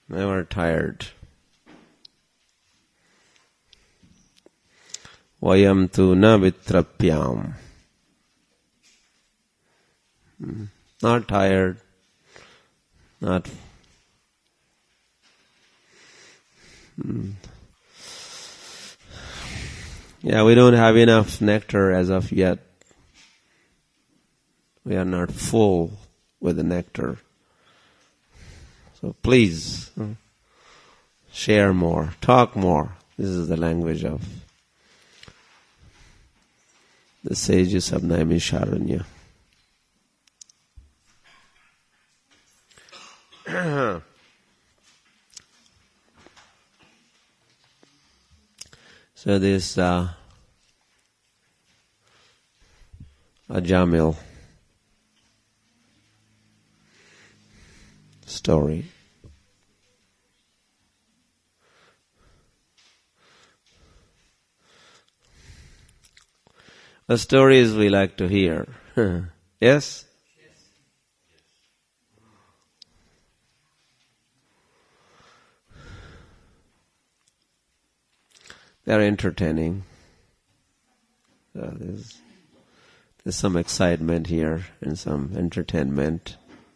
never tired. Vayam tu na vitrapyam. Not tired, not yeah, we don't have enough nectar as of yet. We are not full with the nectar. So please, share more, talk more. This is the language of the sages of Naimisharanya. So this Ajamil story. The stories we like to hear. Yes? They're entertaining. There's some excitement here and some entertainment.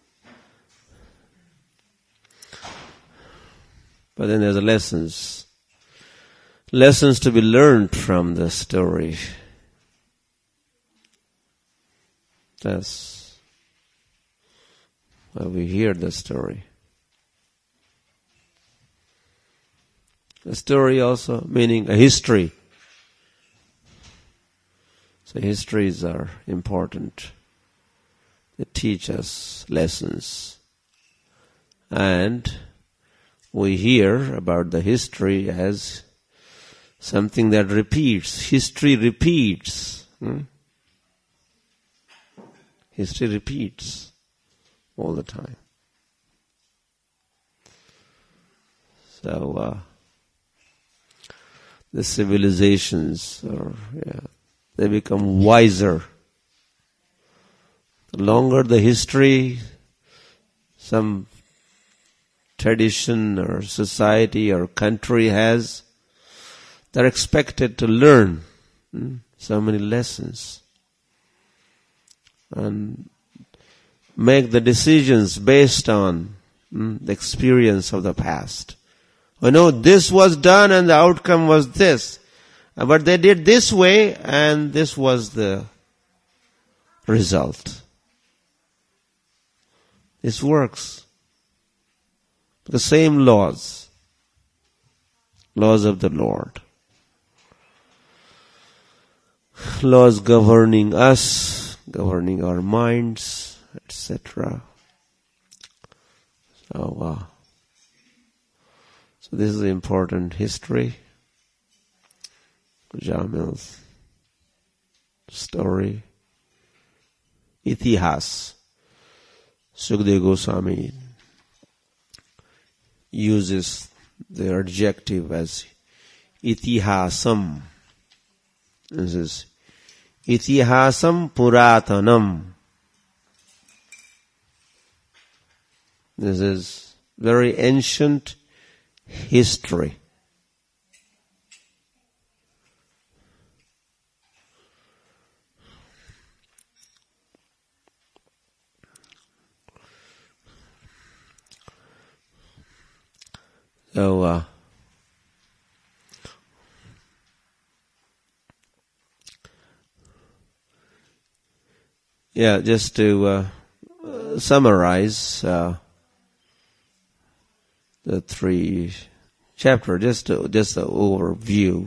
But then there's lessons. Lessons to be learned from the story. That's why we hear the story. The story also meaning a history. So histories are important. They teach us lessons. And we hear about the history as something that repeats. History repeats. History repeats all the time. So, the civilizations they become wiser. The longer the history, some tradition or society or country has, they're expected to learn so many lessons and make the decisions based on the experience of the past. I know this was done and the outcome was this. But they did this way and this was the result. This works. The same laws. Laws of the Lord. Laws governing us, governing our minds, etc. So this is important history. Jamil's story. Itihas. Sukadeva Goswami uses the adjective as itihasam. This is itihasam puratanam. This is very ancient history. So, just to summarize the 3 chapters, just an overview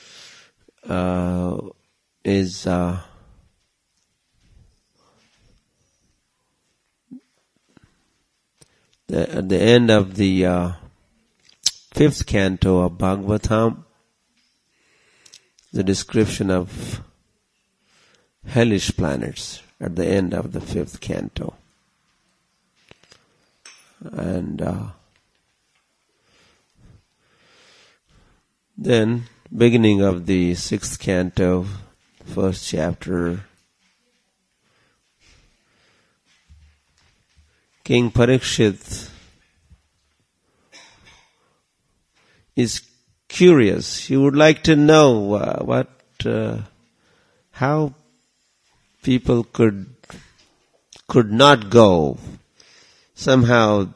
is at the end of the 5th canto of Bhagavatam, the description of hellish planets at the end of the 5th canto. And then, beginning of the 6th canto, 1st chapter, King Parikshit is curious. He would like to know how people could not go. Somehow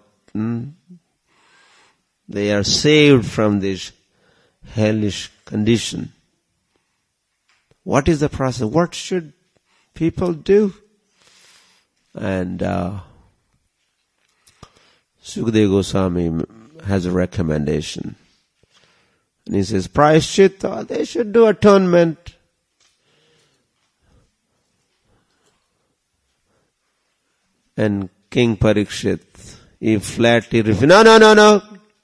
they are saved from this hellish condition. What is the process? What should people do? And Sukadeva Goswami has a recommendation. And he says, Prayaschitta, they should do atonement. And King Parikshit, he flatly refused, no.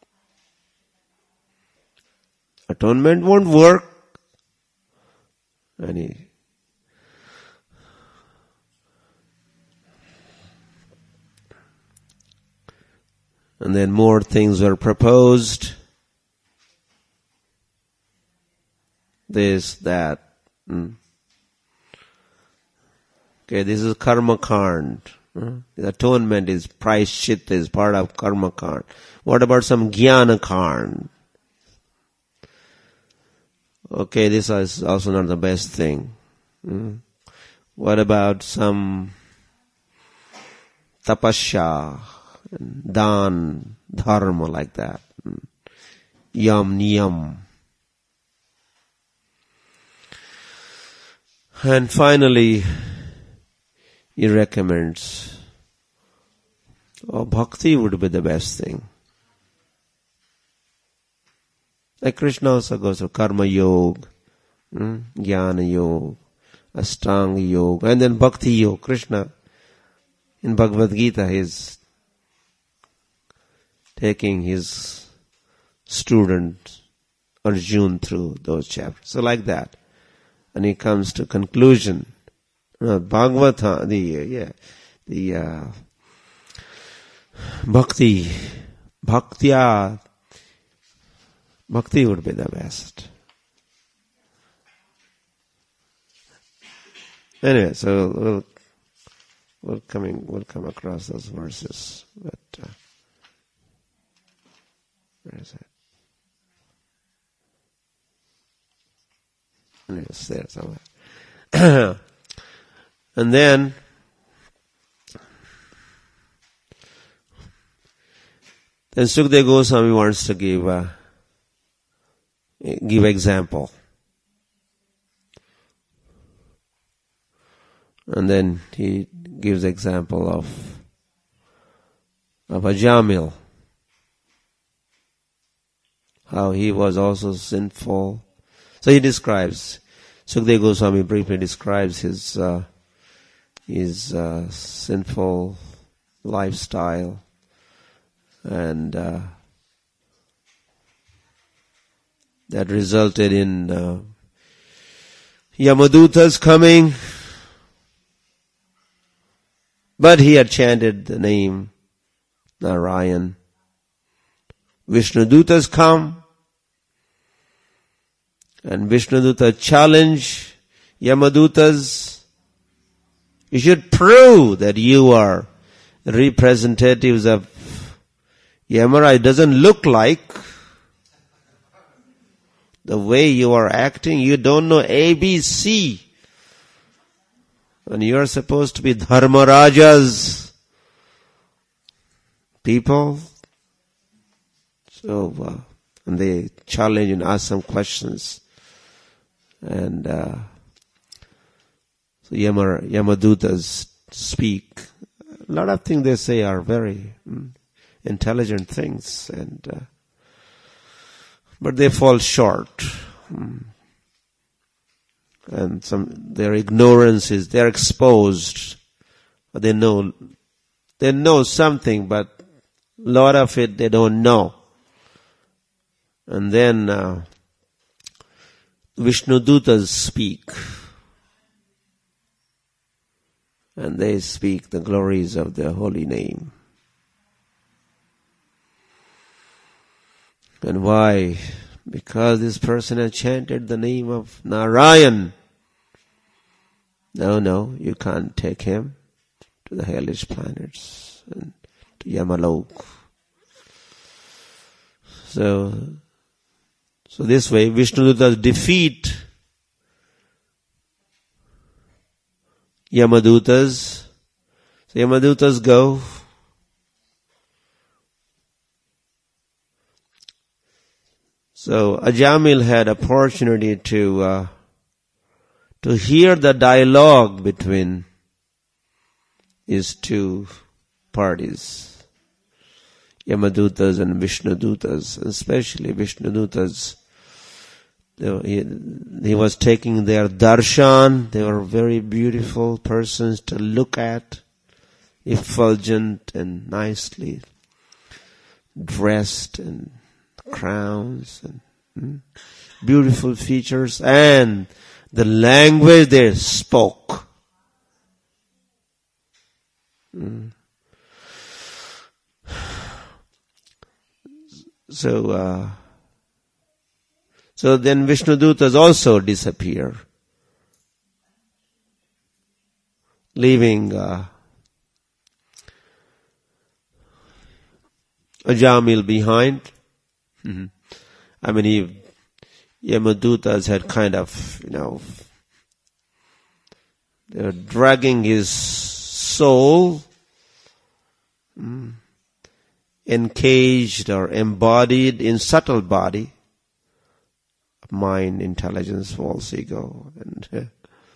Atonement won't work. And then more things were proposed. This, that. Okay, this is karma kand. The atonement is prayaschitta, is part of karma kand. What about some jnana kand? Okay, this is also not the best thing. What about some tapasya, dan, dharma like that? Yam, niyam. And finally, he recommends, bhakti would be the best thing. Like Krishna also goes to karma yoga, jnana yoga, ashtanga yoga, and then bhakti yoga. Krishna in Bhagavad Gita is taking his student Arjuna through those chapters. So like that. And he comes to conclusion. Bhagavata, the bhakti would be the best. Anyway, so we'll come across those verses. But where is it? It's there somewhere. And then Sukadeva Goswami wants to give example. And then he gives example of Ajamil, how he was also sinful. So he describes, Sukadeva Goswami briefly describes his sinful lifestyle, and that resulted in Yamadutas coming, but he had chanted the name Narayan. Vishnudutas come, and Vishnuduta challenge Yamadutas. You should prove that you are representatives of Yamara. It doesn't look like the way you are acting. You don't know ABC. And you are supposed to be Dharmaraja's people. So, and they challenge and ask some questions. And so Yamadutas speak. A lot of things they say are very intelligent things, and but they fall short. And their ignorance is, they're exposed. They know something, but a lot of it they don't know. And then Vishnudutas speak. And they speak the glories of the holy name. And why? Because this person has chanted the name of Narayan. No, you can't take him to the hellish planets and to Yamalok. So So this way, Vishnudutas defeat Yamadutas. So Yamadutas go. So Ajamil had opportunity to hear the dialogue between these two parties, Yamadutas and Vishnudutas, especially Vishnudutas. He was taking their darshan. They were very beautiful persons to look at, effulgent and nicely dressed and crowns and beautiful features, and the language they spoke. So then Vishnudutas also disappear, leaving Ajamil behind. I mean, Yamadutas had kind of, they were dragging his soul, encaged or embodied in subtle body, mind, intelligence, false ego, and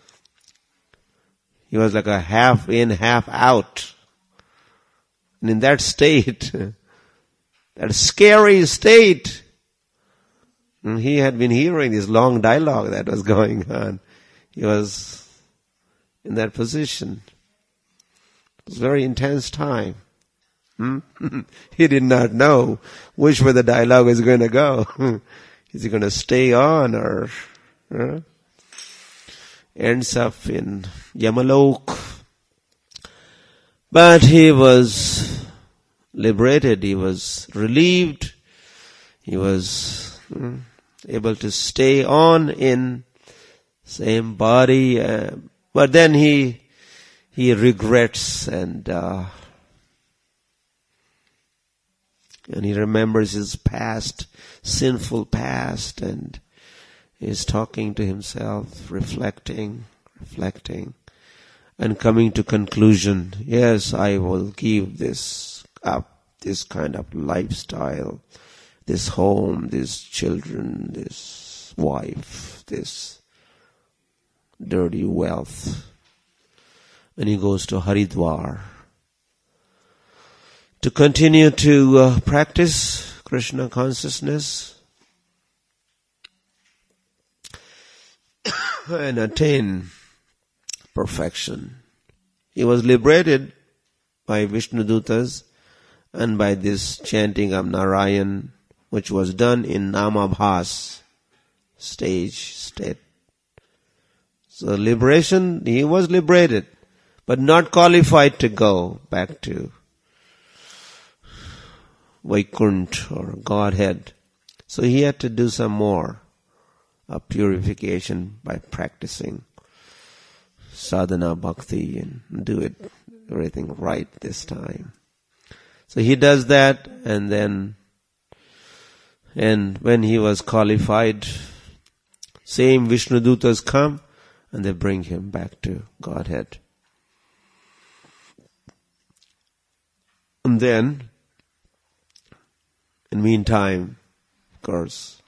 he was like a half in, half out. And in that state, that scary state, he had been hearing this long dialogue that was going on. He was in that position. It was a very intense time. He did not know which way the dialogue is going to go. Is he going to stay on or ends up in Yamalok? But he was liberated. He was relieved. He was able to stay on in same body. But then he regrets and he remembers his past, sinful past, and is talking to himself, reflecting, and coming to conclusion, yes, I will give this up, this kind of lifestyle, this home, these children, this wife, this dirty wealth. And he goes to Haridwar to continue to practice Krishna consciousness and attain perfection. He was liberated by Vishnudutas and by this chanting of Narayan, which was done in Namabhas state. So liberation, he was liberated, but not qualified to go back to Vaikuntha or Godhead. So he had to do some more of purification by practicing sadhana bhakti and do everything right this time. So he does that, and when he was qualified, same Vishnudutas come and they bring him back to Godhead. And then, in the meantime, of course,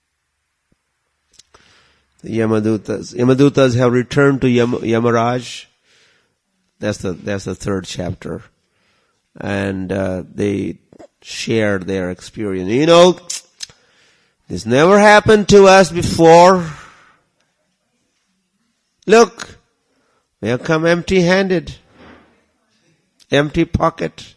the Yamadutas have returned to Yamaraj. That's the third chapter. And they share their experience. This never happened to us before. Look, we have come empty-handed, empty pocket.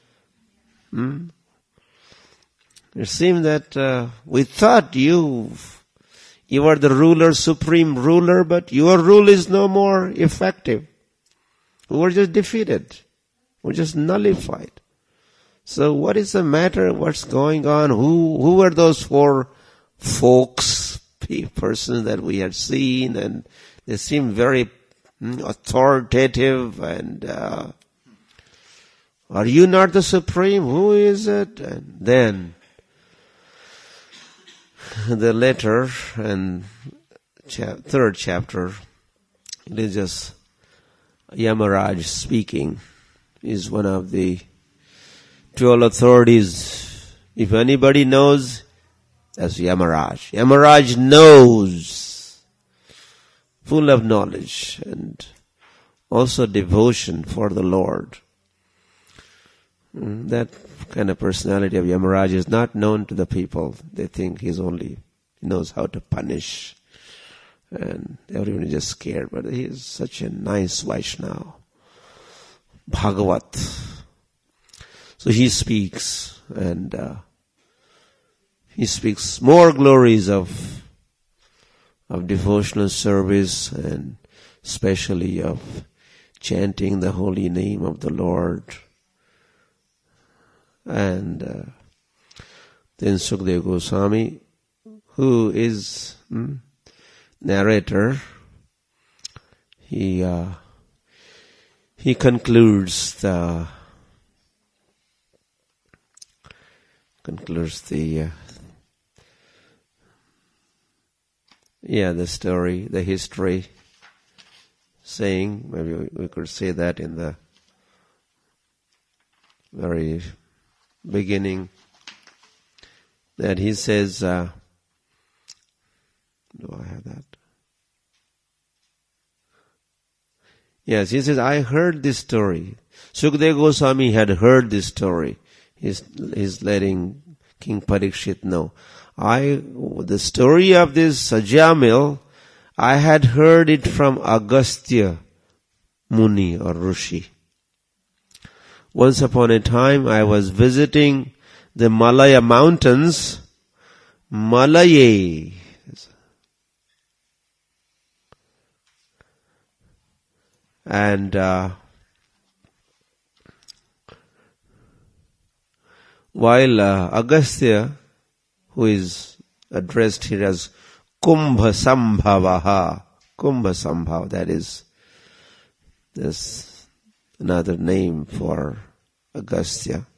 It seemed that we thought you are the ruler, supreme ruler, but your rule is no more effective. We were just defeated. We're just nullified. So what is the matter? What's going on? Who were those four folks, persons that we had seen? And they seemed very authoritative. And are you not the supreme? Who is it? And then the letter and third chapter, it is just Yamaraj speaking. Is one of the 12 authorities. If anybody knows, that's Yamaraj. Yamaraj knows, full of knowledge and also devotion for the Lord. That kind of personality of Yamaraj is not known to the people. They think he knows how to punish. And everyone is just scared. But he is such a nice Vaishnava. Bhagavat. So he speaks, and he speaks more glories of devotional service, and especially of chanting the holy name of the Lord. And then Sukadeva Goswami, who is narrator, he concludes the story, the history, saying, maybe we could say that in the very beginning, that he says, do I have that? Yes, he says, I heard this story. Sukadeva Goswami had heard this story. He's letting King Parikshit know. The story of this Sajamil, I had heard it from Agastya Muni or Rishi. Once upon a time, I was visiting the Malaya mountains, Malaye. And while Agastya, who is addressed here as Kumbha Sambhavaha, that is another name for Agastya.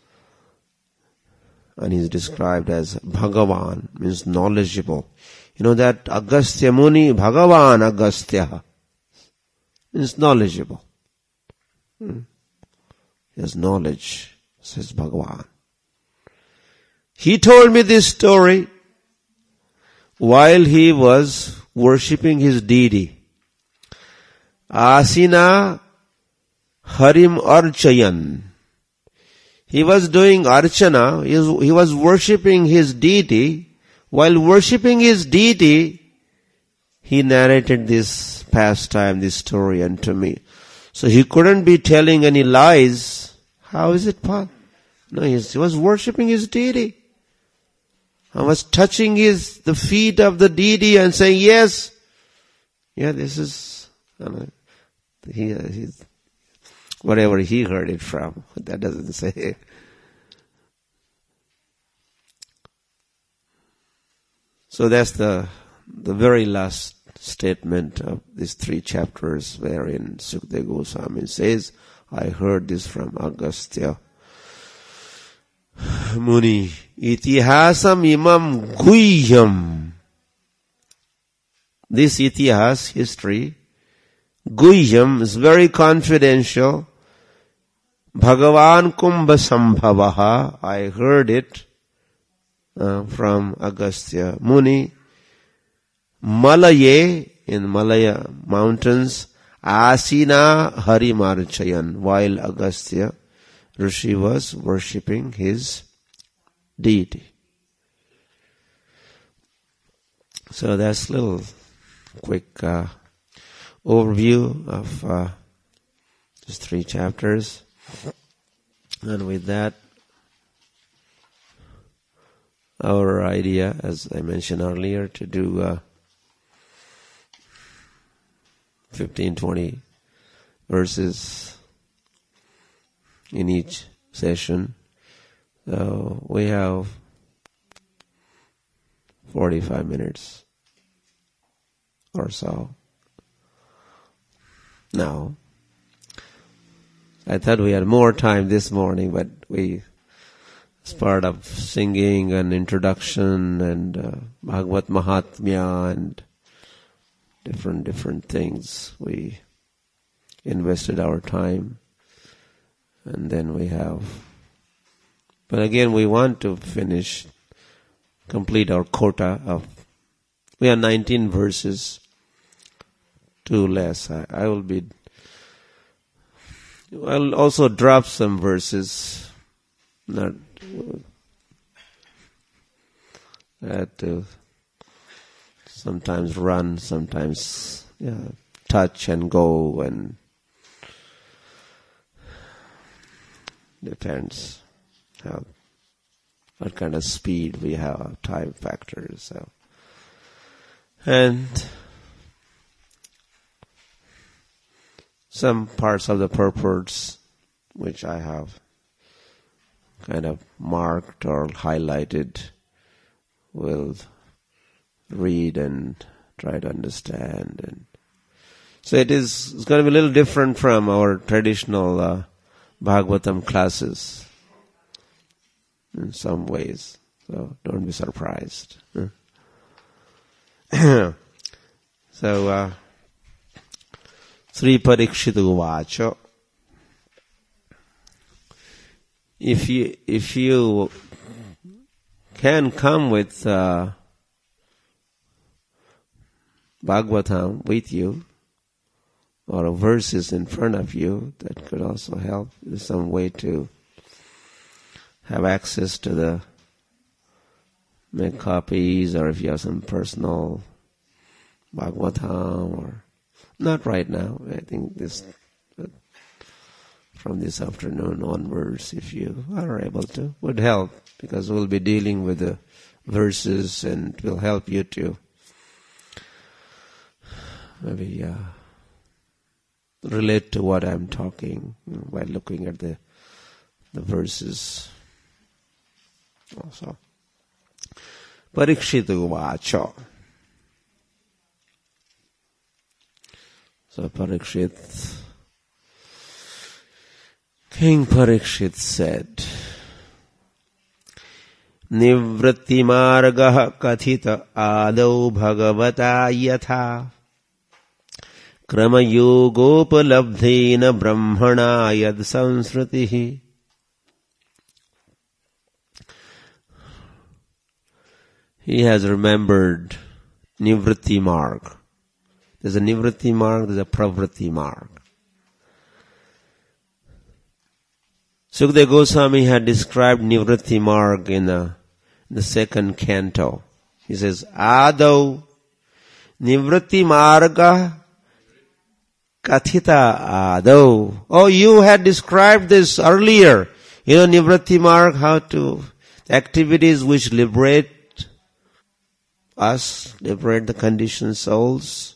And he's described as Bhagavan, means knowledgeable. You know that Agastya Muni, Bhagavan Agastya, means knowledgeable. He has knowledge, says Bhagavan. He told me this story while he was worshipping his deity. Asina Harim Archayan. He was doing archana, he was worshipping his deity. While worshipping his deity, he narrated this pastime, this story unto me. So he couldn't be telling any lies. How is it possible? No, he was worshipping his deity. I was touching the feet of the deity and saying, yes. Yeah, this is, whatever he heard it from. That doesn't say. So that's the very last statement of these 3 chapters, wherein Sukadeva Goswami says, I heard this from Agastya Muni. Itihasam imam guhyam. This itihas, history, guhyam, is very confidential. Bhagavan Kumbha Sambhavaha. I heard it from Agastya Muni. Malaye, in Malaya mountains, Asina Harimarchayan, while Agastya Rishi was worshipping his deity. So that's a little quick overview of just 3 chapters. And with that, our idea, as I mentioned earlier, to do 15-20 verses in each session. So we have 45 minutes or so. Now, I thought we had more time this morning, but we It's part of singing and introduction and Bhagavad Mahatmya and different things. We invested our time, and then we have. But again, we want to complete our quota of. We are 19 verses, 2 less. I'll also drop some verses. Not. I had to sometimes run, sometimes touch and go, and depends what kind of speed we have, time factors. So. And some parts of the purports which I have kind of marked or highlighted will read and try to understand. And so it's going to be a little different from our traditional Bhagavatam classes in some ways. So don't be surprised. So, Sri Parikshita Uvacha. If you can come with Bhagavatam with you, or verses in front of you, that could also help. There's some way to have access to make copies, or if you have some personal Bhagavatam, or not right now. I think from this afternoon onwards, if you are able to, would help, because we'll be dealing with the verses and it will help you to maybe relate to what I'm talking by looking at the verses also. Parikshita Uvacha. So King Parikshit said, Nivritti margah kathita adau bhagavata yatha krama yogopalabdhena brahmana yad sansritihi. He has remembered Nivritti marg. There's a Nivritti marg, there's a Pravritti marg. Sukadeva Goswami had described Nivritti marg in the second canto. He says, Adau Nivritti marga kathita adau. Oh, you had described this earlier. Nivritti marg, how to, activities which liberate us, liberate the conditioned souls.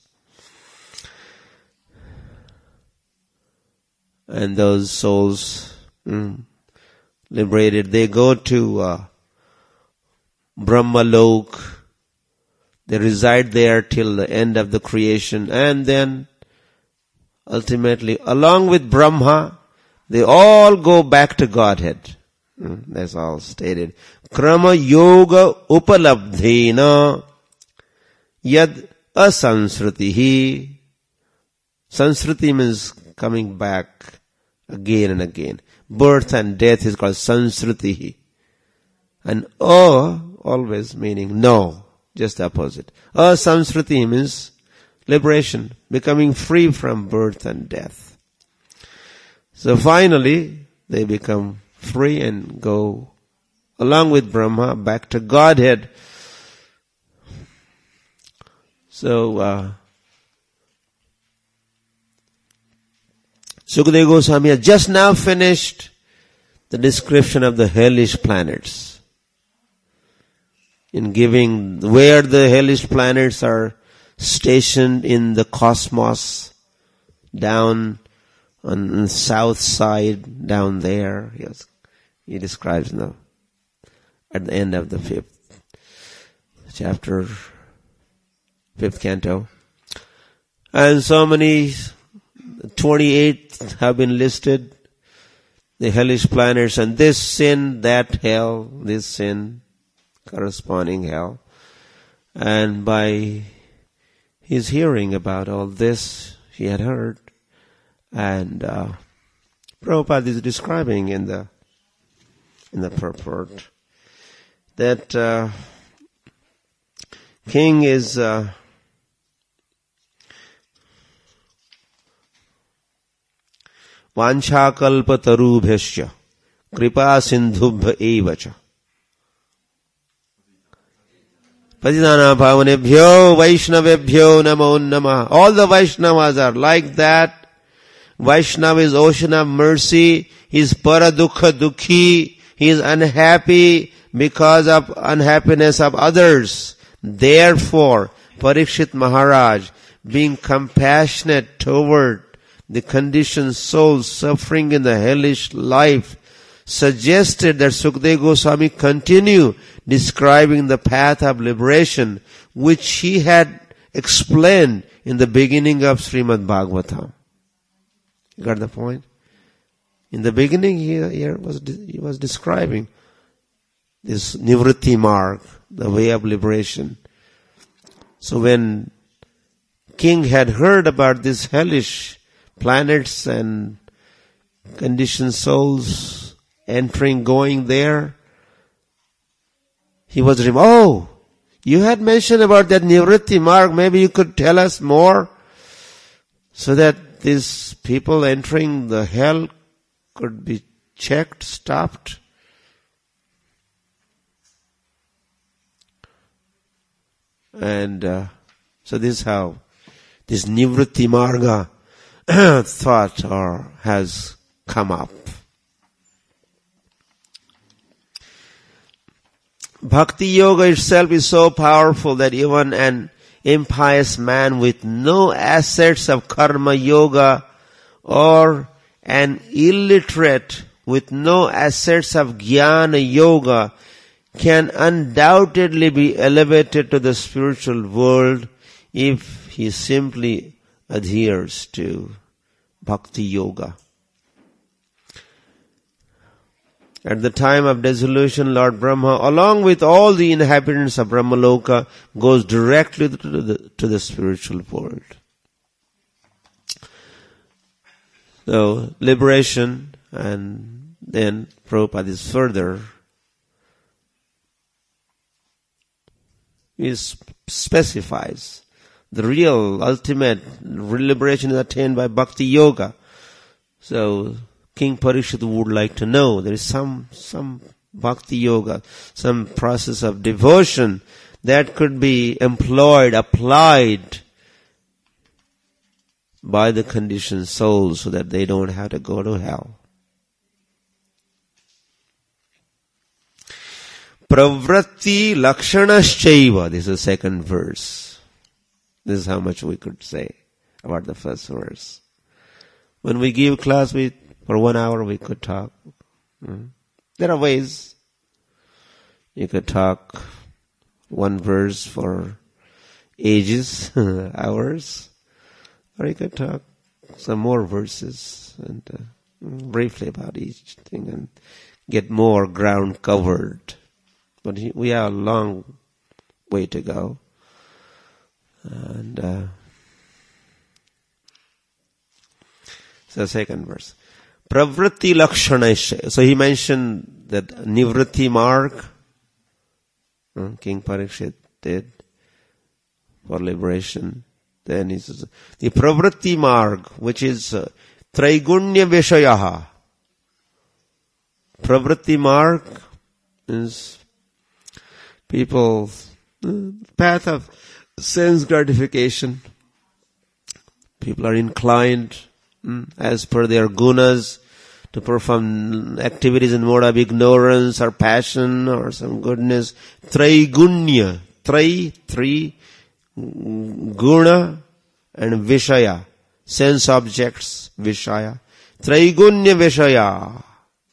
And those souls liberated, they go to Brahmalok. They reside there till the end of the creation, and then ultimately, along with Brahma, they all go back to Godhead. That's all stated. Krama yoga upalabdhena yad asansritihi. Sansriti means coming back again and again. Birth and death is called sansritihi. And always meaning no, just the opposite. Sansriti means liberation, becoming free from birth and death. So finally, they become free and go, along with Brahma, back to Godhead. So, Sukadeva Goswami has just now finished the description of the hellish planets. In giving where the hellish planets are stationed in the cosmos, down on the south side, down there. He describes now at the end of the 5th chapter, 5th canto. And so many, 28 have been listed. the hellish planets, and this sin, that hell, this sin, corresponding hell. And by his hearing about all this, he had heard, and Prabhupada is describing in the purport that king is Vanchakalpatarubhyasya kripa sindhubhya evacha Patidana Pavanebhyo Vaishnavebhyo Namo Namah. All the Vaishnavas are like that. Vaishnava is ocean of mercy. He is paradukha dukhi. He is unhappy because of unhappiness of others. Therefore, Parikshit Maharaj, being compassionate toward the conditioned souls suffering in the hellish life, suggested that Sukadeva Goswami continue describing the path of liberation, which he had explained in the beginning of Srimad Bhagavatam. You got the point? In the beginning, he was describing this Nivritti marg, the way of liberation. So when king had heard about these hellish planets and conditioned souls entering, going there, he was oh, you had mentioned about that Nivritti marg, maybe you could tell us more so that these people entering the hell could be checked, stopped. And so this is how this Nivritti marga thought has come up. Bhakti yoga itself is so powerful that even an impious man with no assets of karma yoga or an illiterate with no assets of jnana yoga can undoubtedly be elevated to the spiritual world if he simply adheres to bhakti yoga. At the time of dissolution, Lord Brahma, along with all the inhabitants of Brahmaloka, goes directly to the spiritual world. So, liberation, and then Prabhupada is further. He specifies the real, ultimate liberation is attained by bhakti yoga. So, King Parikshit would like to know there is some bhakti yoga, some process of devotion that could be applied by the conditioned souls so that they don't have to go to hell. Pravritti lakshanashchaiva. This is the second verse. This is how much we could say about the first verse. When we give class, for 1 hour we could talk. There are ways. You could talk one verse for ages, hours, or you could talk some more verses and briefly about each thing and get more ground covered. But we have a long way to go. And so second verse. Pravritti lakshanasya. So he mentioned that Nivritti marg, King Parikshit did for liberation. Then he says, the Pravritti marg, which is Traigunya Vishayaha. Pravritti marg is people's path of sense gratification. People are inclined as per their gunas to perform activities in mode of ignorance or passion or some goodness. Traigunya, three, guna and vishaya, sense objects, vishaya. Traigunya vishaya.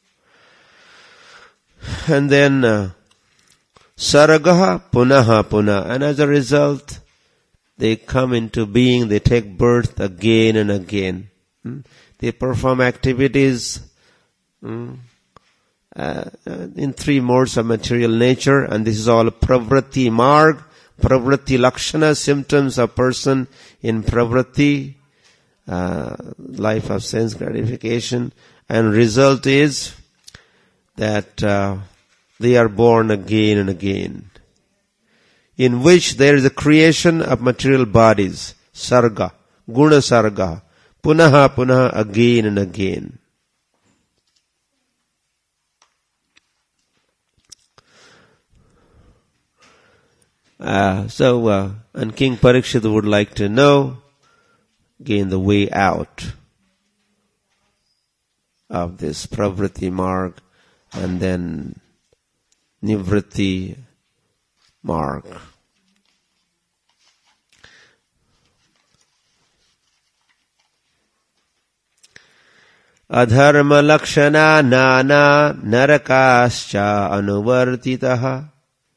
And then saragaha punaha punah. And as a result, they come into being, they take birth again and again. They perform activities in three modes of material nature, and this is all pravritti marg, pravritti lakshana, symptoms of person in pravritti, life of sense gratification, and result is that they are born again and again, in which there is a creation of material bodies, sarga, guna sarga, punaha punaha, again and again. And King Parikshit would like to know, again, the way out of this pravritti marg and then nivritti marg. Adharma lakshana nana narakascha anuvartitaha.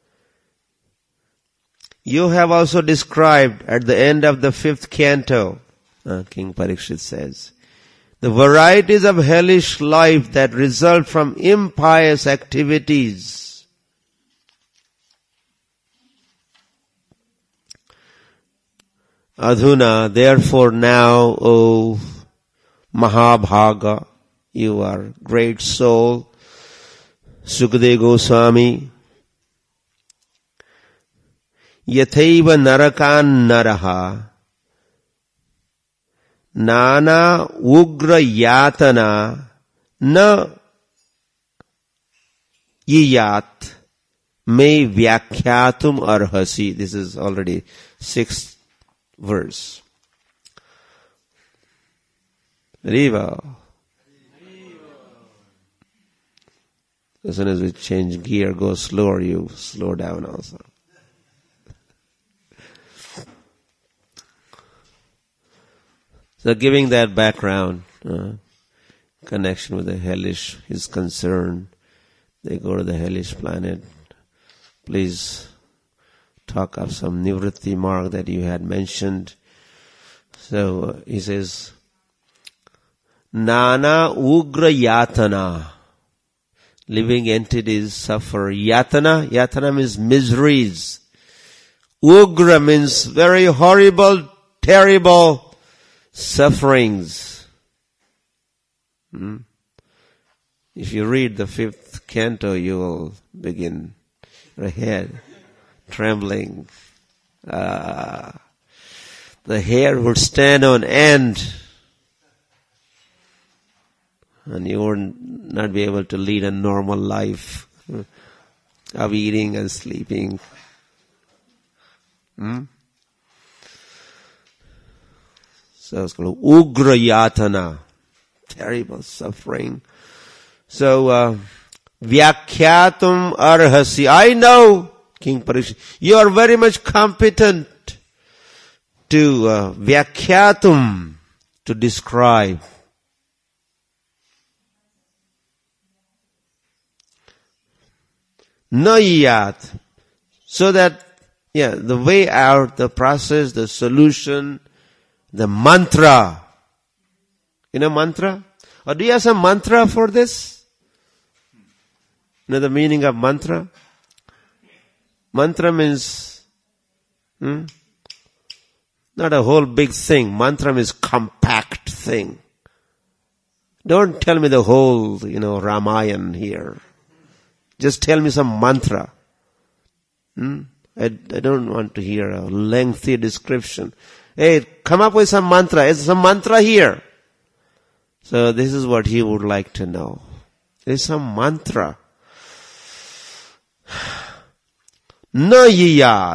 You have also described at the end of the 5th canto, King Parikshit says, the varieties of hellish life that result from impious activities. Adhuna, therefore now, O Mahabhaga, you are great soul, Sukadeva Goswami, Yathaiva narakan naraha nana ugra yatana na yiyat me vyakhyatum arhasi. This is already 6th verse. Riva. As soon as we change gear, go slower, you slow down also. So giving that background, connection with the hellish, his concern, they go to the hellish planet. Please talk of some nivritti marg that you had mentioned. So he says, Nana ugra yatana. Living entities suffer. Yatana means miseries. Ugra means very horrible, terrible sufferings. If you read the 5th canto, you will begin your head trembling. The hair would stand on end, and you would not be able to lead a normal life of eating and sleeping. So it's called ugra yatana, terrible suffering. So vyakhyatum arhasi. I know, King Parikshit, you are very much competent to vyakhyatum, to describe. Nayat, so that, the way out, the process, the solution, the mantra. You know mantra? Or do you have some mantra for this? You know the meaning of mantra? Mantra means, not a whole big thing. Mantra means compact thing. Don't tell me the whole, Ramayana here. Just tell me some mantra. I don't want to hear a lengthy description. Hey, come up with some mantra. Is some mantra here? So this is what he would like to know. There's some mantra. Na yiyat.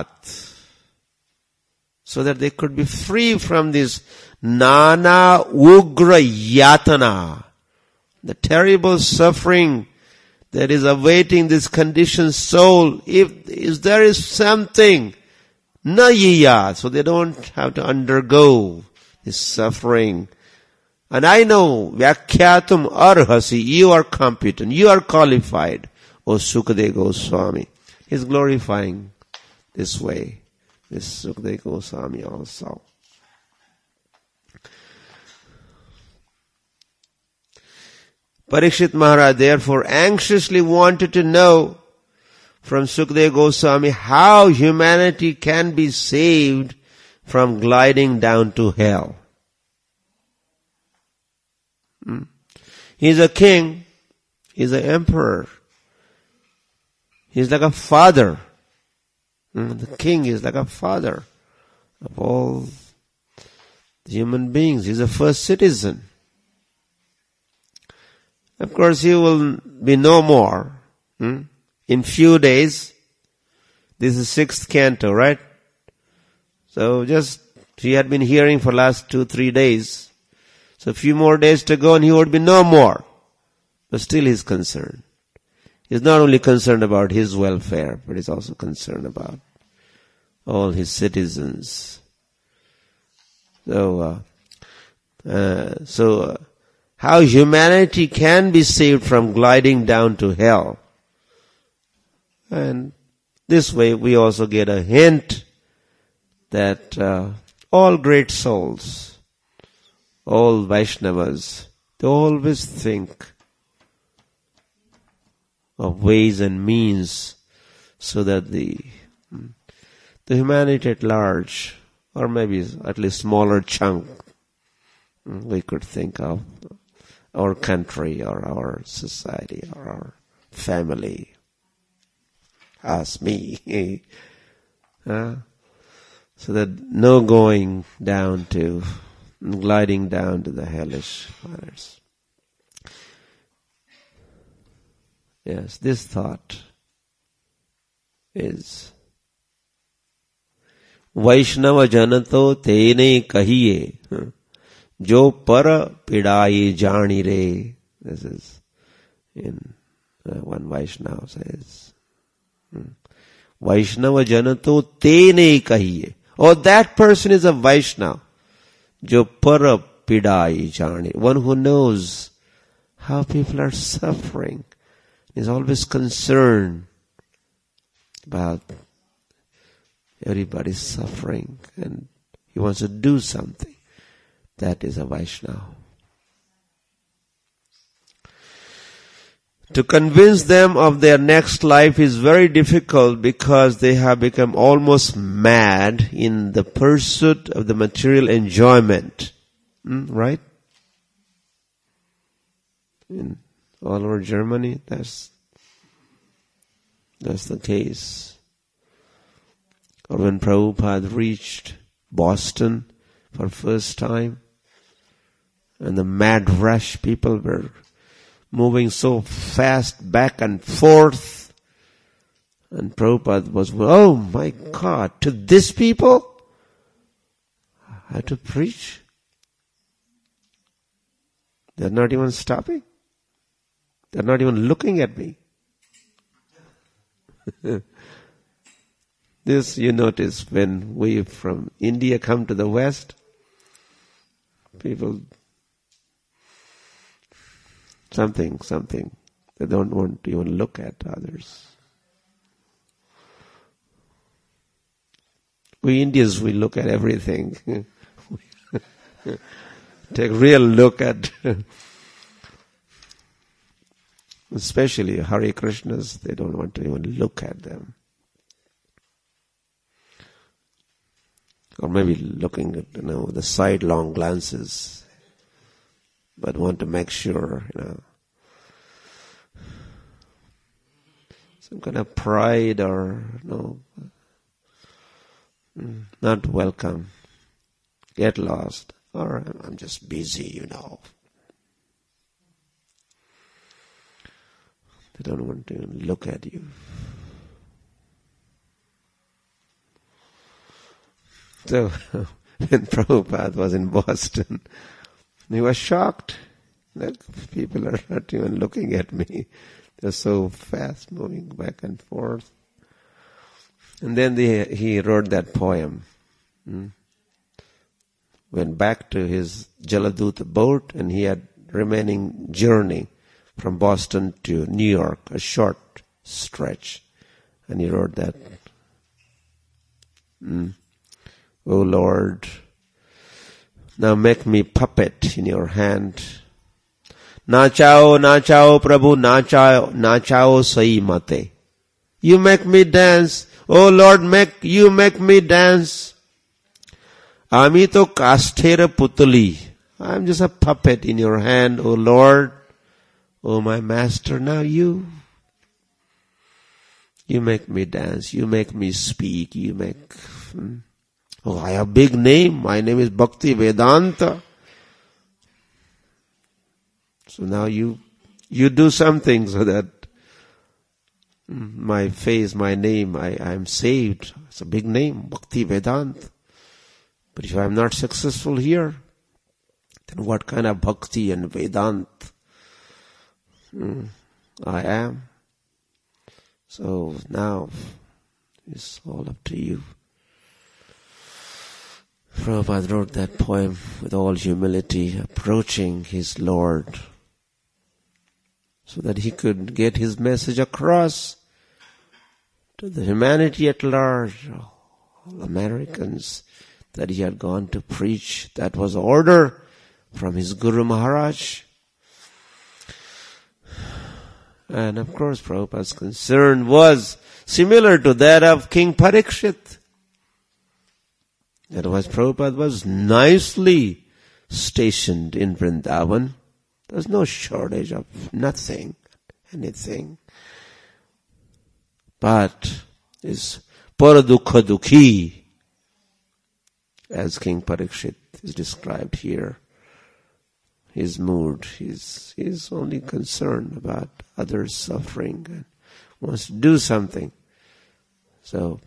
So that they could be free from this nana ugra yatana, the terrible suffering that is awaiting this conditioned soul. If there is something, na yiyat, so they don't have to undergo this suffering. And I know, vyakhyatum arhasi, you are competent, you are qualified, O Sukadeva Goswami. He's glorifying this way, this Sukadeva Goswami also. Parikshit Maharaj therefore anxiously wanted to know from Sukadeva Goswami how humanity can be saved from gliding down to hell. He's a king. He's an emperor. He's like a father. The king is like a father of all human beings. He's the first citizen. Of course, he will be no more. In few days, this is 6th canto, right? So he had been hearing for last 2-3 days. So a few more days to go and he would be no more. But still he's concerned. He's not only concerned about his welfare, but he's also concerned about all his citizens. So how humanity can be saved from gliding down to hell. And this way we also get a hint that all great souls, all Vaishnavas, they always think of ways and means so that the humanity at large, or maybe at least smaller chunk, we could think of our country or our society or our family, us, me, so that no going down to, gliding down to the hellish fires. Yes, this thought is Vaishnava janato tene kahiye jo para pidaye jani re. This is in one Vaishnava says. Vaishnava janato tene kahiye. Oh, that person is a Vaishnava. Jo para pidaye jani. One who knows how people are suffering. Is always concerned about everybody's suffering and he wants to do something. That is a Vaishnava. To convince them of their next life is very difficult because they have become almost mad in the pursuit of the material enjoyment. Right? In all over Germany, that's the case. Or when Prabhupada reached Boston for first time, and the mad rush, people were moving so fast back and forth, and Prabhupada was, oh my God, to these people, I have to preach? They're not even stopping. They're not even looking at me. This you notice when we from India come to the West, people, something, they don't want to even look at others. We Indians, we look at everything. Take a real look at especially Hare Krishnas, they don't want to even look at them. Or maybe looking at, the sidelong glances, but want to make sure, some kind of pride or, not welcome. Get lost. Or I'm just busy, They don't want to look at you. So, when Prabhupada was in Boston, he was shocked that people are not even looking at me. They're so fast moving back and forth. And then he wrote that poem. Went back to his Jaladuta boat and he had remaining journey from Boston to New York, a short stretch. And he wrote that, O Lord, now make me puppet in your hand. Nachao, nachao, Prabhu, nachao, nachao sai mate. You make me dance. Oh Lord, you make me dance. Ami to kasthera putali. I'm just a puppet in your hand, oh Lord. Oh my master, now you make me dance. You make me speak. Oh, I have a big name. My name is Bhakti Vedanta. So now you do something so that my face, my name, I'm saved. It's a big name, Bhakti Vedanta. But if I'm not successful here, then what kind of Bhakti and Vedanta I am? So now it's all up to you. Prabhupada wrote that poem with all humility, approaching his Lord, so that he could get his message across to the humanity at large, all Americans, that he had gone to preach. That was order from his Guru Maharaj. And of course, Prabhupada's concern was similar to that of King Parikshit. Otherwise, Prabhupada was nicely stationed in Vrindavan. There's no shortage of anything. But is paradukha dukhi, as King Parikshit is described here. His mood, he's only concerned about others suffering and wants to do something. So,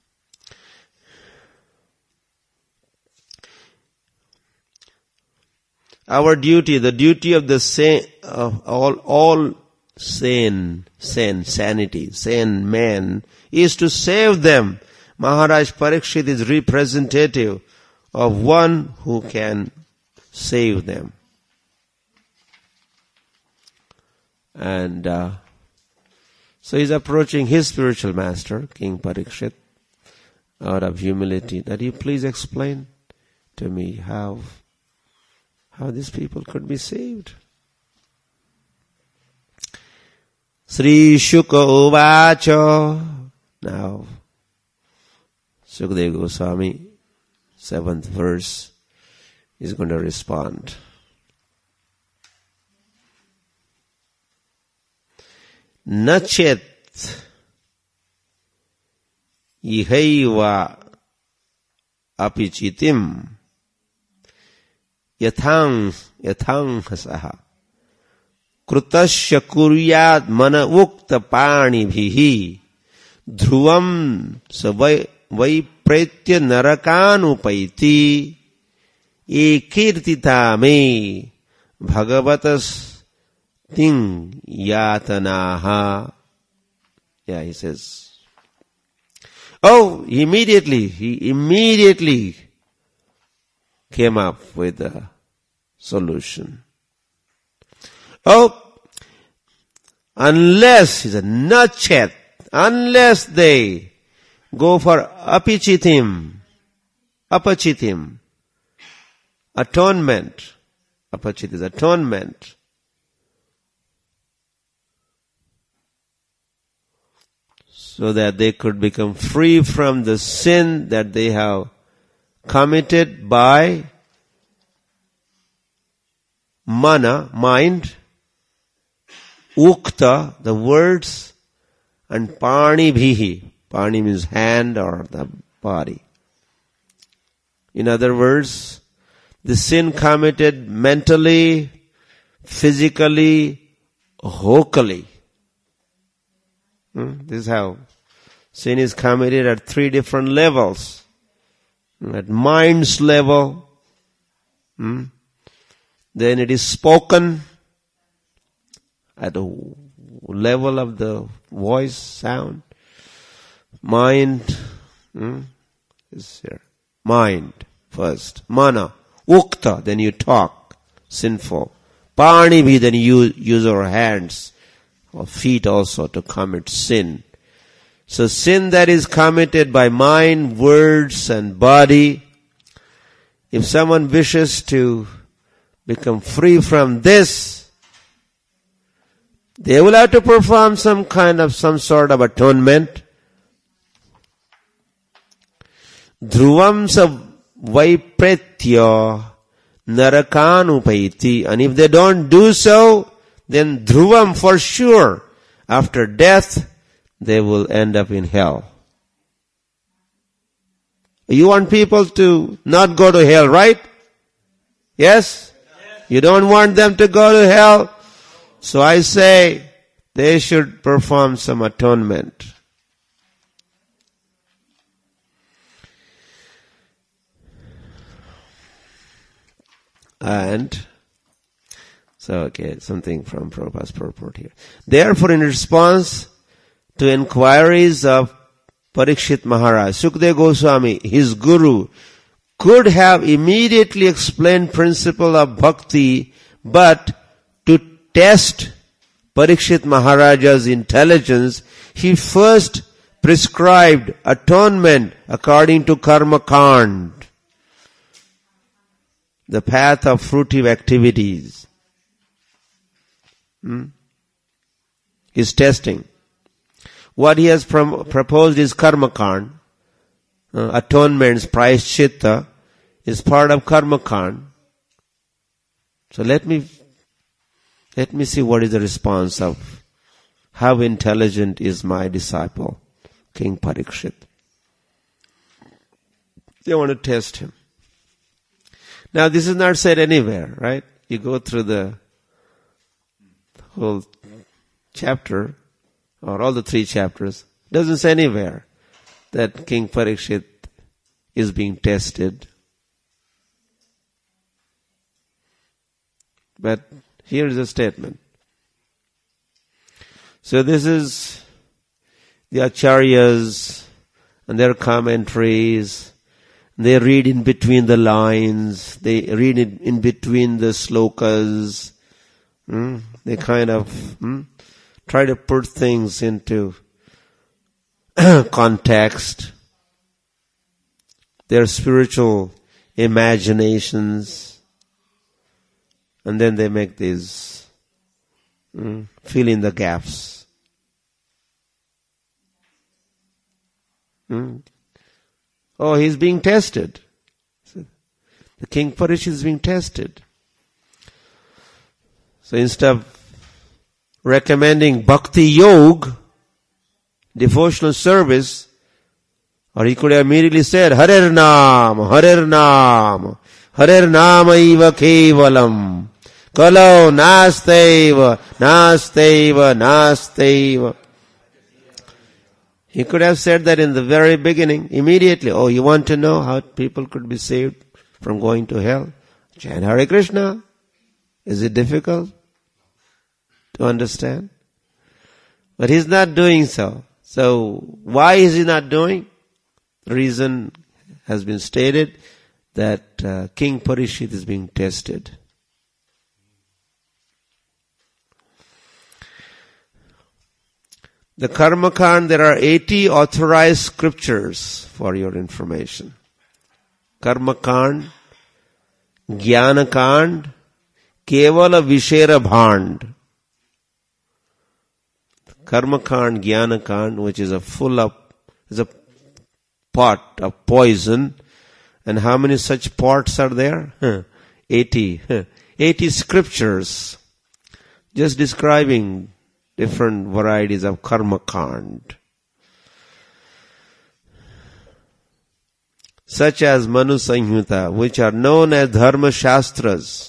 our duty, the duty of the sane, all sane men, is to save them. Maharaj Parikshit is representative of one who can save them. And so he's approaching his spiritual master, King Parikshit, out of humility, that you please explain to me how these people could be saved. Sri Shuka Uvacha. Now, Sukadeva Goswami, 7th verse, is going to respond. Nachet ihaiva apichitim yathang hasaha krutasya kuryat mana ukta pani bhihi dhruvam savai pretya narakanupaiti ekirtita me bhagavatas ting yatanaha. Yeah, he says. He immediately came up with a solution. Unless they go for apachitim, atonement. Apachit is atonement. So that they could become free from the sin that they have committed by mana, mind, ukta, the words, and pani bhihi. Pani means hand or the body. In other words, the sin committed mentally, physically, vocally. This is how sin is committed at 3 different levels. At mind's level, then it is spoken at the level of the voice, sound. Mind is here. Mind first. Mana. Ukta, then you talk. Sinful. Panibhi, then you use our hands or feet also to commit sin. So sin that is committed by mind, words and body, if someone wishes to become free from this, They will have to perform some sort of atonement. Dhruvam sa vaipretya narakanupaiti. And if they don't do so, then dhruvam for sure, after death, they will end up in hell. You want people to not go to hell, right? Yes? You don't want them to go to hell? So I say they should perform some atonement. And so, something from Prabhupada's purport here. Therefore, in response to inquiries of Parikshit Maharaj, Sukadeva Goswami, his guru, could have immediately explained principle of bhakti, but to test Parikshit Maharaja's intelligence, he first prescribed atonement according to Karma Kand, the path of fruitive activities. He's testing. What he has proposed is Karma Kand. Atonements, prayaschitta, is part of Karma Kand. So let me see what is the response of how intelligent is my disciple, King Parikshit. They want to test him. Now this is not said anywhere, right? You go through the whole chapter, or all the 3 chapters, it doesn't say anywhere that King Parikshit is being tested. But here is a statement. So this is the acharyas and their commentaries. They read in between the lines. They read it in between the slokas. They kind of try to put things into context. Their spiritual imaginations. And then they make these, fill in the gaps. Oh, he's being tested. The King Parikshit is being tested. So instead of recommending bhakti yoga, devotional service, or he could have immediately said, Harer Naam, Harer Naam, Harer Naam Iva Kevalam, Kalau Nasteva, Nasteva, Nasteva. He could have said that in the very beginning, immediately. Oh, you want to know how people could be saved from going to hell? Chant Hare Krishna. Is it difficult to understand? But he's not doing so. So, why is he not doing? The reason has been stated that King Parikshit is being tested. The Karma Kand, there are 80 authorized scriptures for your information. Karma Kand, Jnana Kand, Kevala Vishera Bhand. Karma Kand, Jnana Kand, which is a pot of poison. And how many such pots are there? 80. 80 scriptures. Just describing different varieties of Karma Kand. Such as Manu Samhita, which are known as Dharma Shastras.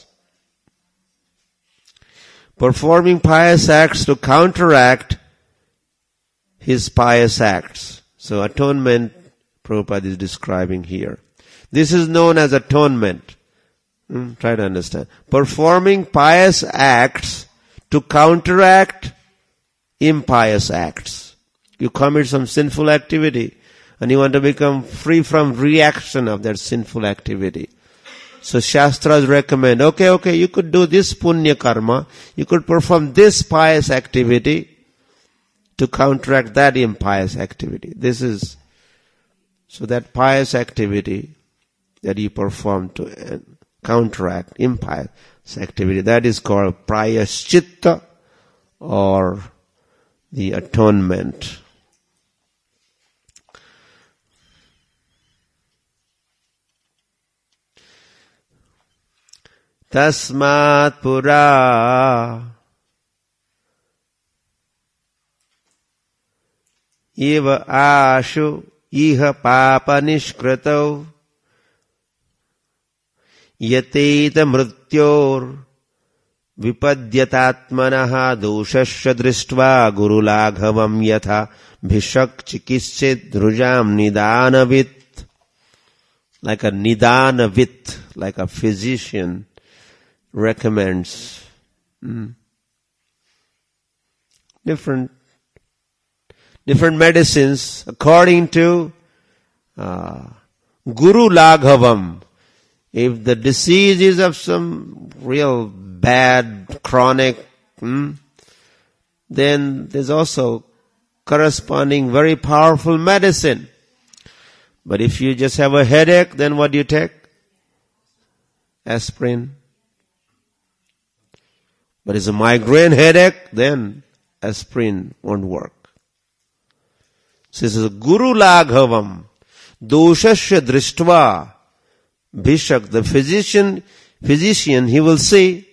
Performing pious acts to counteract his pious acts. So atonement, Prabhupada is describing here. This is known as atonement. Try to understand. Performing pious acts to counteract impious acts. You commit some sinful activity and you want to become free from reaction of that sinful activity. So Shastras recommend, okay, you could do this punya karma, you could perform this pious activity to counteract that impious activity. So that pious activity that you perform to counteract impious activity, that is called prayaschitta or the atonement. Tasmat pura eva ashu iha papa nishkritau yateta mrityor vipadyatatmanaha doshasya drishtva gurulaghavam yatha bhishak chikischit drujam nidanavit. Like a nidanavit, like a physician recommends different medicines according to Guru Laghavam. If the disease is of some real bad, chronic, then there's also corresponding very powerful medicine. But if you just have a headache, then what do you take? Aspirin. But it's a migraine headache, then aspirin won't work. So this is Guru Laghavam, Doshasya Drishtva, Bhishak, the physician, he will say,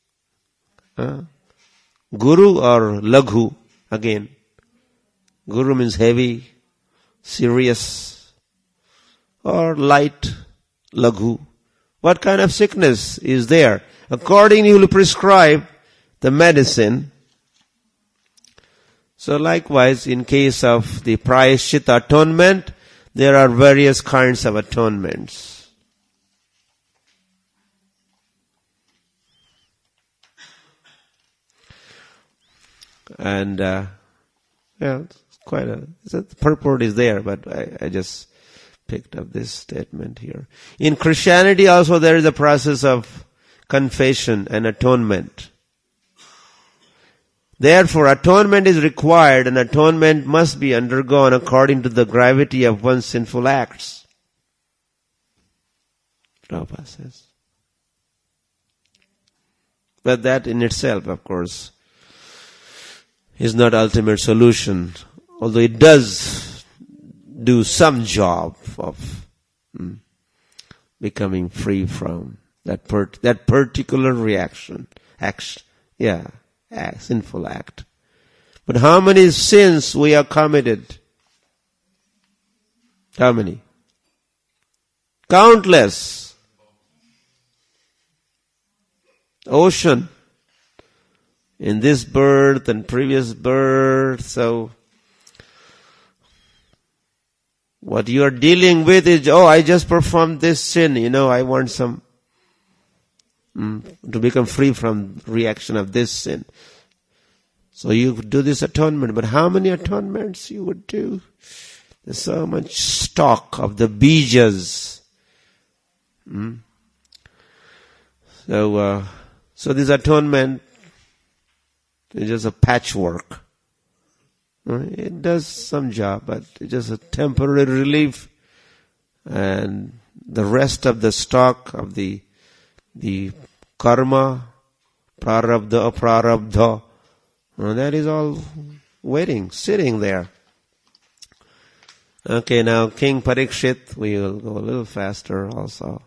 Guru or Laghu, again. Guru means heavy, serious, or light, Laghu. What kind of sickness is there? Accordingly, he will prescribe the medicine. So likewise, in case of the Prayashchitta atonement, there are various kinds of atonements. And, the purport is there, but I just picked up this statement here. In Christianity also there is a process of confession and atonement. Therefore, atonement is required, and atonement must be undergone according to the gravity of one's sinful acts. Prabhupada says. But that in itself, of course, is not ultimate solution, although it does do some job of becoming free from that particular reaction, sinful act. But how many sins we have committed? How many? Countless. Ocean. In this birth and previous birth, so what you are dealing with is, I just performed this sin, I want some to become free from reaction of this sin. So you do this atonement, but how many atonements you would do? There's so much stock of the bijas. So this atonement is just a patchwork. It does some job, but it's just a temporary relief, and the rest of the stock of the karma, prarabdha, aprarabdha, that is all waiting, sitting there. Okay, now King Parikshit, we will go a little faster also.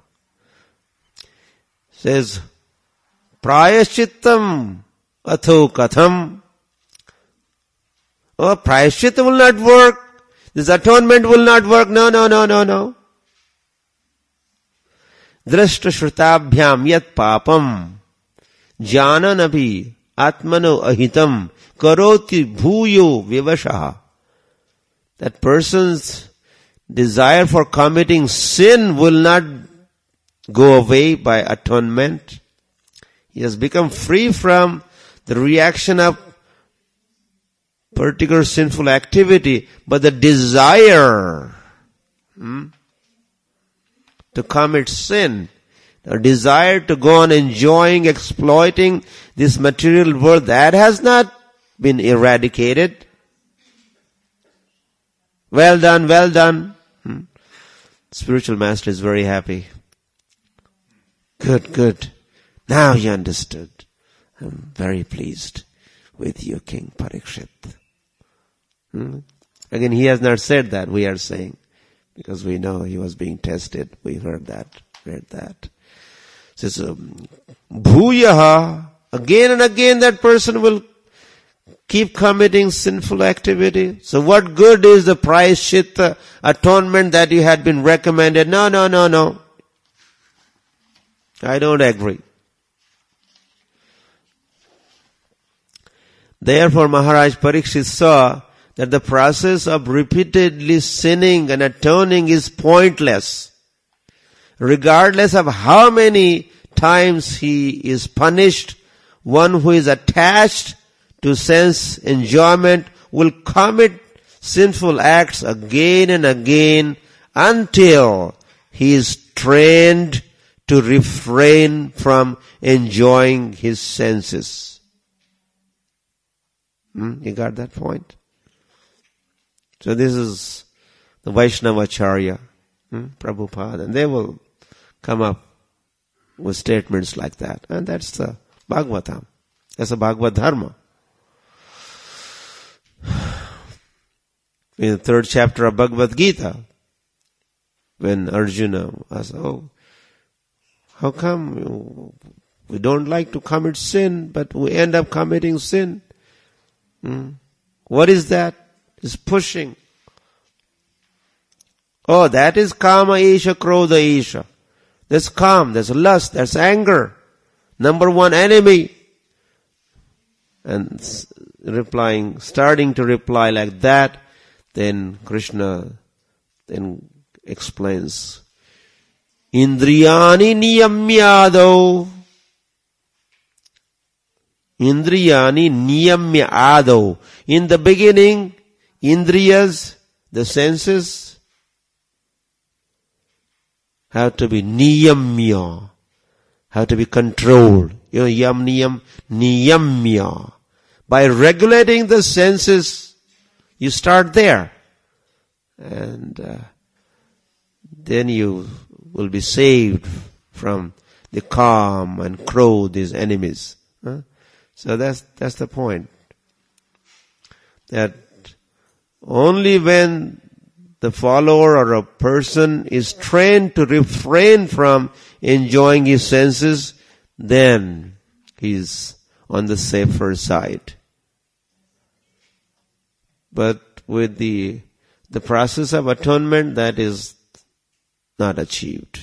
Says, Prayashchittam atho katham. Prayashchitta will not work. This atonement will not work. No. Drashta shrutabhyam yat papam jananapi atmano ahitam karoti bhuyo vivashaha. That person's desire for committing sin will not go away by atonement. He has become free from the reaction of particular sinful activity, but the desire to commit sin, the desire to go on enjoying, exploiting this material world, that has not been eradicated. Well done. Spiritual master is very happy. Good. Now you understood. I'm very pleased. with you, King Parikshit. Again, he has not said that, we are saying, because we know he was being tested. We read that. It says, Bhuyaha, again and again that person will keep committing sinful activity. So what good is the prayaschitta, atonement that you had been recommended? No. I don't agree. Therefore, Maharaj Parikshit saw that the process of repeatedly sinning and atoning is pointless, regardless of how many times he is punished. One who is attached to sense enjoyment will commit sinful acts again and again until he is trained to refrain from enjoying his senses. You got that point? So this is the Vaishnavacharya, Prabhupada, and they will come up with statements like that. And that's the Bhagavatam. That's the Bhagavad Dharma. In the 3rd chapter of Bhagavad Gita, when Arjuna asked, how come we don't like to commit sin, but we end up committing sin? What is that? It's pushing. That is kama isha, krodha isha. That's kam, that's lust, that's anger. Number one enemy. And starting to reply like that, then Krishna then explains, Indriyani niyamyado. Indriyani niyamyado. In the beginning, Indriyas, the senses, have to be niyamya, have to be controlled. Yam niyam, niyamya. By regulating the senses, you start there. And then you will be saved from the Kam and Krodha, these enemies. So that's the point. That only when the follower or a person is trained to refrain from enjoying his senses, then he's on the safer side. But with the process of atonement, that is not achieved.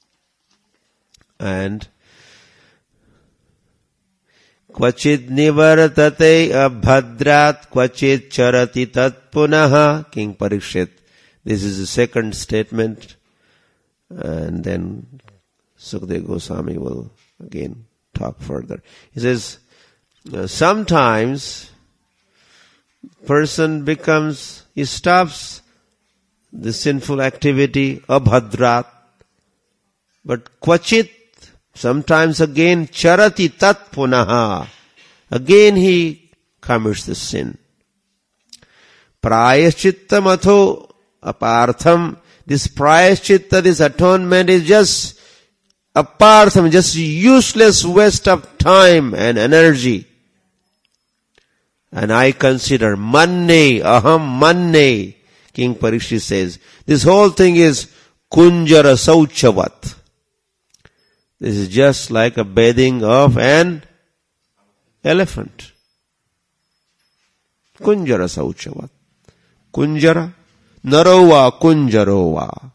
And Kvachit nivartate abhadrat kvachit charati tat punaha. King Parikshit. This is the second statement. And then Sukadeva Goswami will again talk further. He says, sometimes person he stops the sinful activity, abhadrat. But kvachit, sometimes again, charati tat punaha. Again he commits the sin. Prayaschitta matho apartham. This prayaschitta, this atonement is just apartham, just useless waste of time and energy. And I consider manne, aham manne, King Parikshit says, this whole thing is kunjara sauchavat. This is just like a bathing of an elephant. Kunjara sauchavat. Kunjara, narova kunjarova.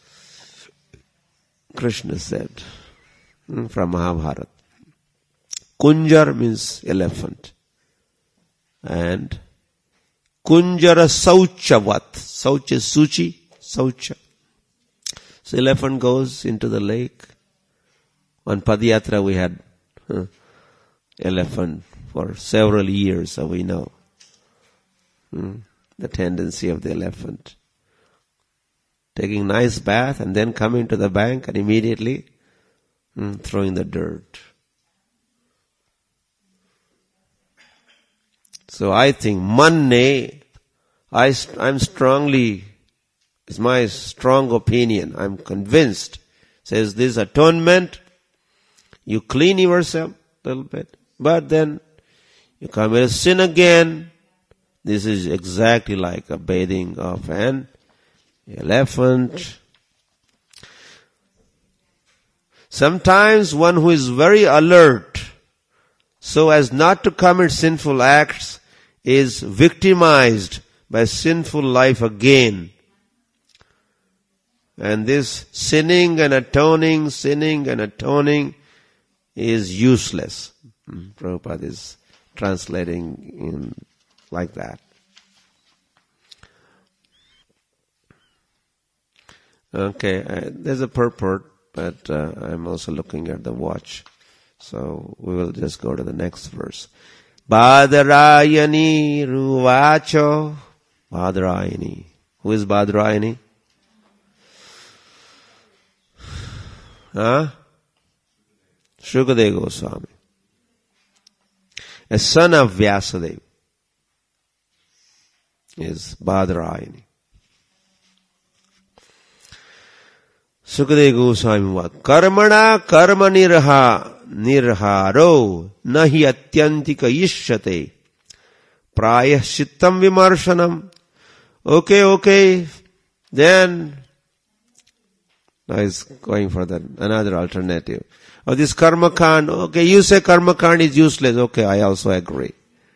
Krishna said from Mahabharata. Kunjar means elephant. And kunjara sauchavat. Sauch is suchi, saucha. So elephant goes into the lake. On Padayatra we had elephant for several years, so we know the tendency of the elephant. Taking nice bath and then coming to the bank and immediately throwing the dirt. So I think manne, I'm strongly, it's my strong opinion, I'm convinced, says this atonement, you clean yourself a little bit, but then You commit a sin again. This is exactly like a bathing of an elephant. Sometimes one who is very alert so as not to commit sinful acts is victimized by sinful life again. And this sinning and atoning is useless. Prabhupada is translating in like that. Okay, there's a purport, but I'm also looking at the watch. So we will just go to the next verse. Badarayani ruvacho. Badarayani. Who is Badarayani? Shukadeva Goswami. A son of Vyasadeva is Badarayani. Shukadeva Goswami what? Karmana karma nirharo nahi atyantika ishyate prayashittam vimarshanam. Okay. Then now he's going for another alternative. Oh, this karma kand. Okay, you say karma kand is useless. Okay, I also agree.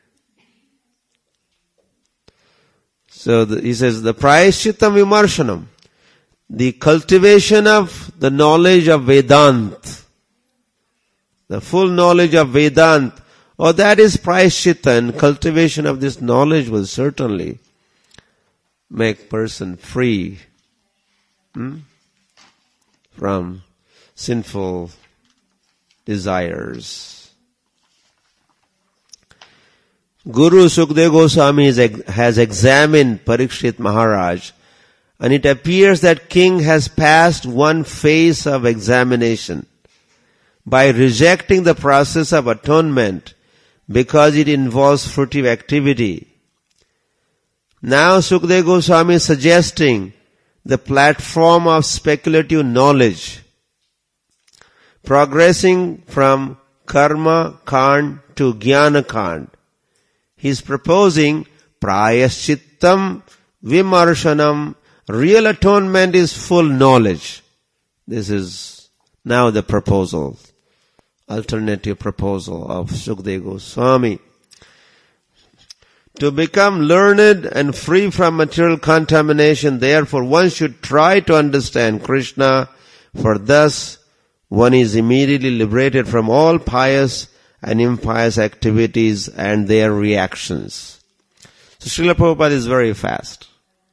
So he says the prayashittam vimarshanam. The cultivation of the knowledge of Vedant, the full knowledge of Vedant, that is prayashchitta, and cultivation of this knowledge will certainly make person free from sinful desires. Guru Sukadeva Goswami has examined Parikshit Maharaj, and it appears that king has passed one phase of examination by rejecting the process of atonement because it involves fruitive activity. Now Sukadeva Goswami is suggesting the platform of speculative knowledge, progressing from karma kand to jnana kand. He is proposing prayashchittam vimarshanam. Real atonement is full knowledge. This is now the proposal, alternative proposal of Sukadeva Goswami. To become learned and free from material contamination, therefore, one should try to understand Krishna, for thus one is immediately liberated from all pious and impious activities and their reactions. So Srila Prabhupada is very fast.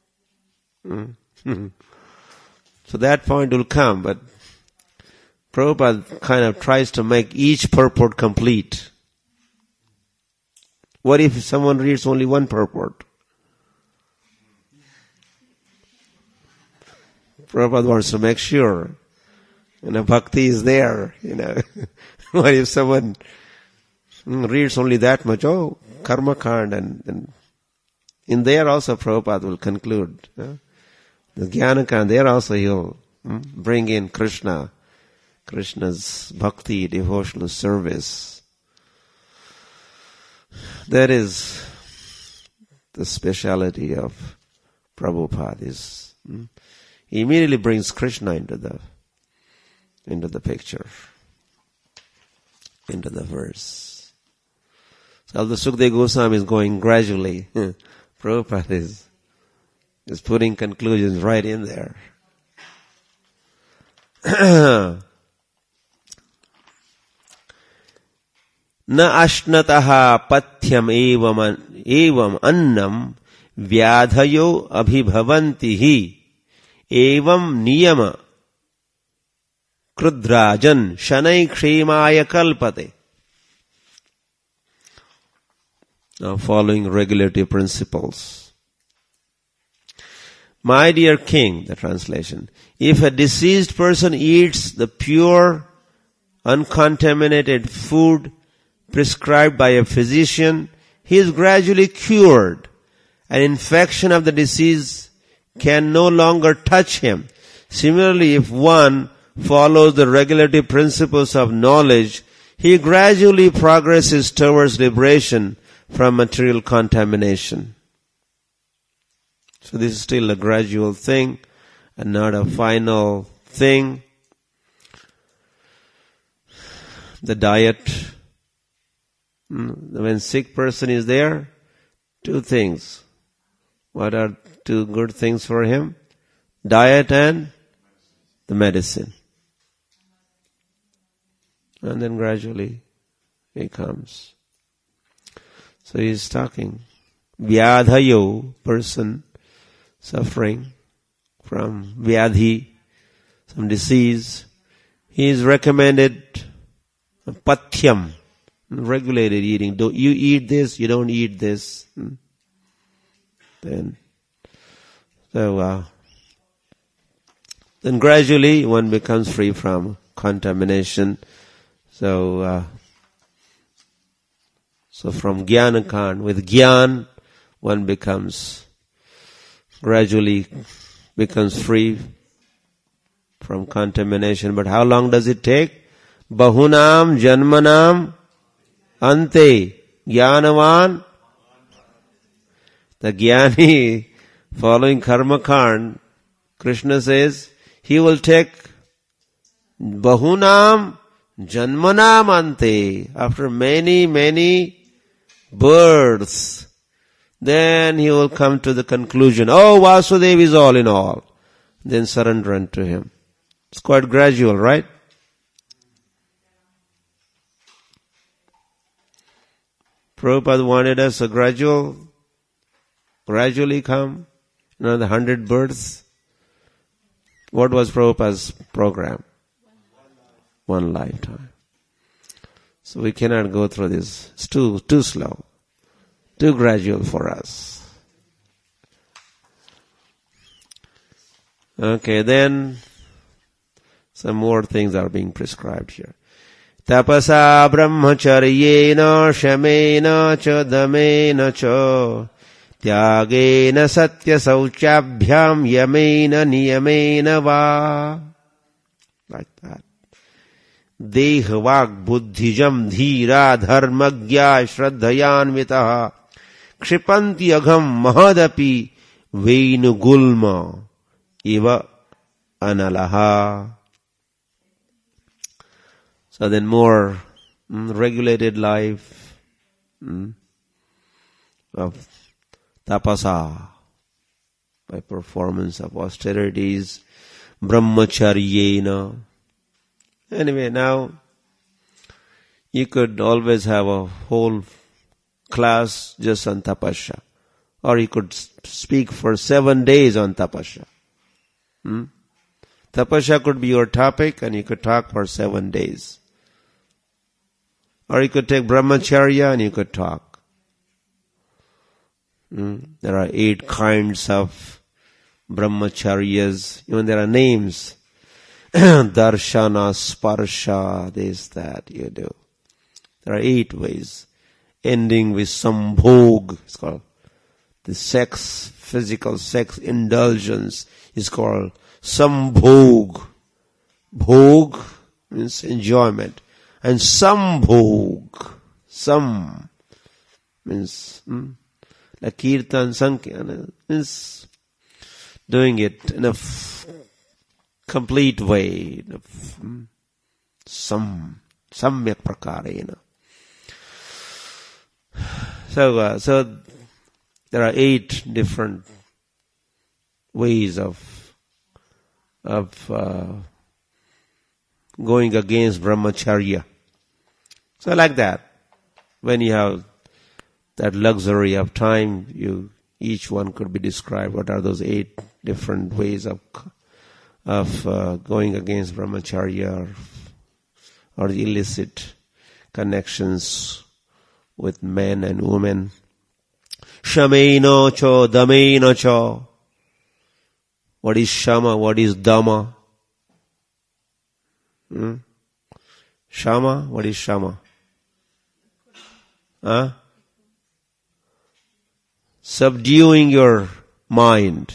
So that point will come, but Prabhupada kind of tries to make each purport complete. What if someone reads only one purport? Prabhupada wants to make sure, bhakti is there, What if someone reads only that much? Oh, karma kand, and in there also Prabhupada will conclude. The jnana kand, there also he'll bring in Krishna's bhakti, devotional service. That is the speciality of Prabhupada. He immediately brings Krishna into the picture, into the verse. So although Sukadeva Goswami is going gradually, Prabhupada is putting conclusions right in there. Na ashnataha pathyam evam annam vyadhayo abhibhavanti hi evam niyama krudrajan shanai kshemaya kalpate. Now following regulative principles. My dear king, the translation, if a deceased person eats the pure, uncontaminated food prescribed by a physician, he is gradually cured. An infection of the disease can no longer touch him. Similarly, if one follows the regulative principles of knowledge, he gradually progresses towards liberation from material contamination. So this is still a gradual thing and not a final thing. The diet, when sick person is there, two things. What are two good things for him? Diet and the medicine. And then gradually he comes. So he is talking. Vyadhayo, person suffering from vyadhi, some disease. He is recommended pathyam, regulated eating. Don't you eat this, you don't eat this. Then gradually one becomes free from contamination. So from Jnanakan, with Jnana, one gradually becomes free from contamination. But how long does it take? Bahunam janmanam ante jnanavan. The jnani, following karma kand, Krishna says, he will take bahunam janmanam ante, after many, many births. Then he will come to the conclusion, oh, Vasudeva is all in all. Then surrender unto him. It's quite gradual, right? Prabhupada wanted us a gradually come, the 100 births. What was Prabhupada's program? One lifetime. So we cannot go through this. It's too slow, too gradual for us. Okay, then some more things are being prescribed here. Tapasa brahmacharyena shamena cha damena cha tyagena satya sauchabhyam yamena niyamena va. Like that. Dehvak buddhijam dhira dharmagya shraddhayanvitaha kshipanti agham mahadapi venugulma iva analaha. So then more regulated life of tapasa by performance of austerities, brahmacharyena. Anyway, now you could always have a whole class just on tapasya, or you could speak for 7 days on tapasya. Tapasya could be your topic and you could talk for 7 days. Or you could take brahmacharya and you could talk. There are 8 kinds of brahmacharyas. Even there are names. Darshana, sparsha, this, that, you do. There are 8 ways. Ending with sambhog. It's called the sex, physical sex indulgence is called sambhog. Bhog means enjoyment. And sambhog, sam means like kirtan, sankirtan, means doing it in a complete way, samyak prakarena. So there are 8 different ways of going against brahmacharya. So like that, when you have that luxury of time, each one could be described. What are those 8 different ways of going against brahmacharya or the illicit connections with men and women? Shamena cha, damena cha. What is shama? What is dama? Shama? What is shama? Subduing your mind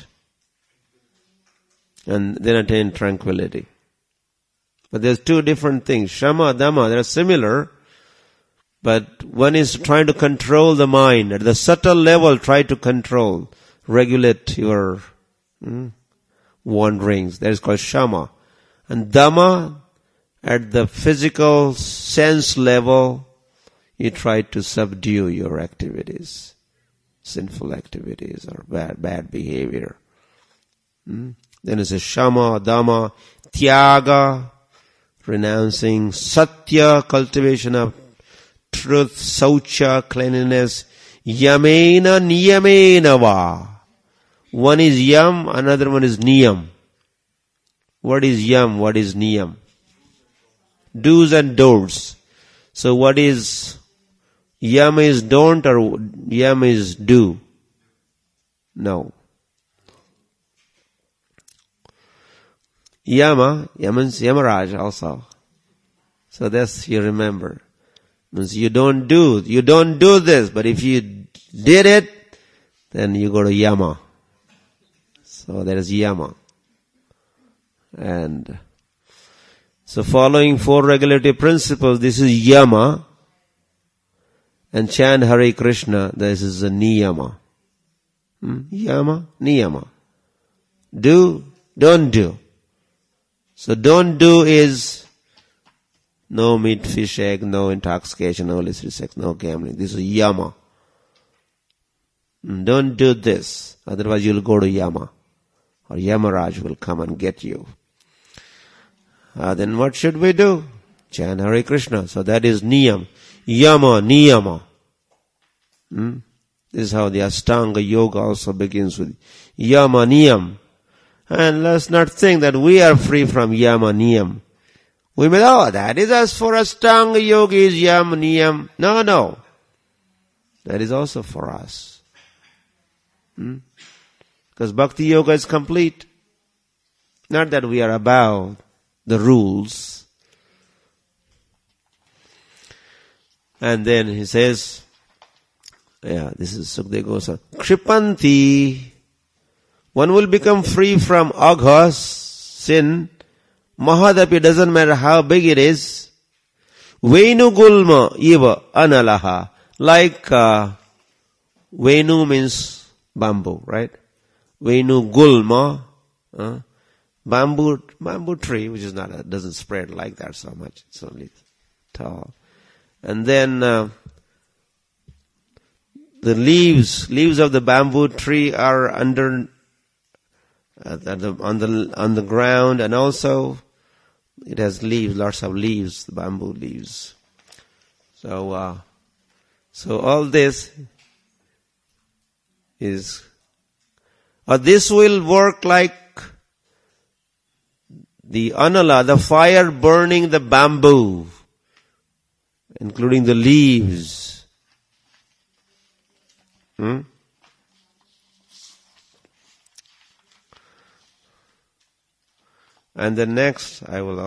and then attain tranquility. But there's 2 different things. Shama, dama, they're similar, But one is trying to control the mind. At the subtle level, try to control, regulate your wanderings. That is called shama. And dhamma, at the physical sense level, you try to subdue your activities, sinful activities or bad behavior. Then it's a shama, dhamma, tyaga, renouncing, satya, cultivation of truth, saucha, cleanliness, yamena niyamena va. One is yam, another one is niyam. What is yam? What is niyam? Do's and don'ts. So what is yam is don't or yam is do? No. Yama means Yamaraj also. So that's you remember. Means you don't do this, but if you did it, then you go to Yama. So that is Yama. And so following 4 regulative principles, this is Yama. And chant Hare Krishna, this is a Niyama. Yama, Niyama. Do, don't do. So don't do is no meat, fish, egg, no intoxication, no illicit sex, no gambling. This is Yama. Don't do this. Otherwise you'll go to Yama. Or Yamaraj will come and get you. Then what should we do? Chant Hare Krishna. So that is Niyam. Yama, Niyama. This is how the Ashtanga Yoga also begins with Yama, Niyam. And let's not think that we are free from Yama, Niyam. We may, that is as for Ashtanga Yogis, Yama, Niyam. No. That is also for us. Because Bhakti Yoga is complete. Not that we are above the rules. And then he says, this is Sukadeva Goswami. Kripanti. One will become free from aghas, sin. Mahadapi, doesn't matter how big it is. Venu gulma iva analaha. Like Venu means bamboo, right? Venu gulma, bamboo tree, which is doesn't spread like that so much. It's only tall. And then the leaves of the bamboo tree are under on the ground, and also it has leaves, lots of leaves, the bamboo leaves. So all this is, this will work like the anala, the fire burning the bamboo, including the leaves. And the next,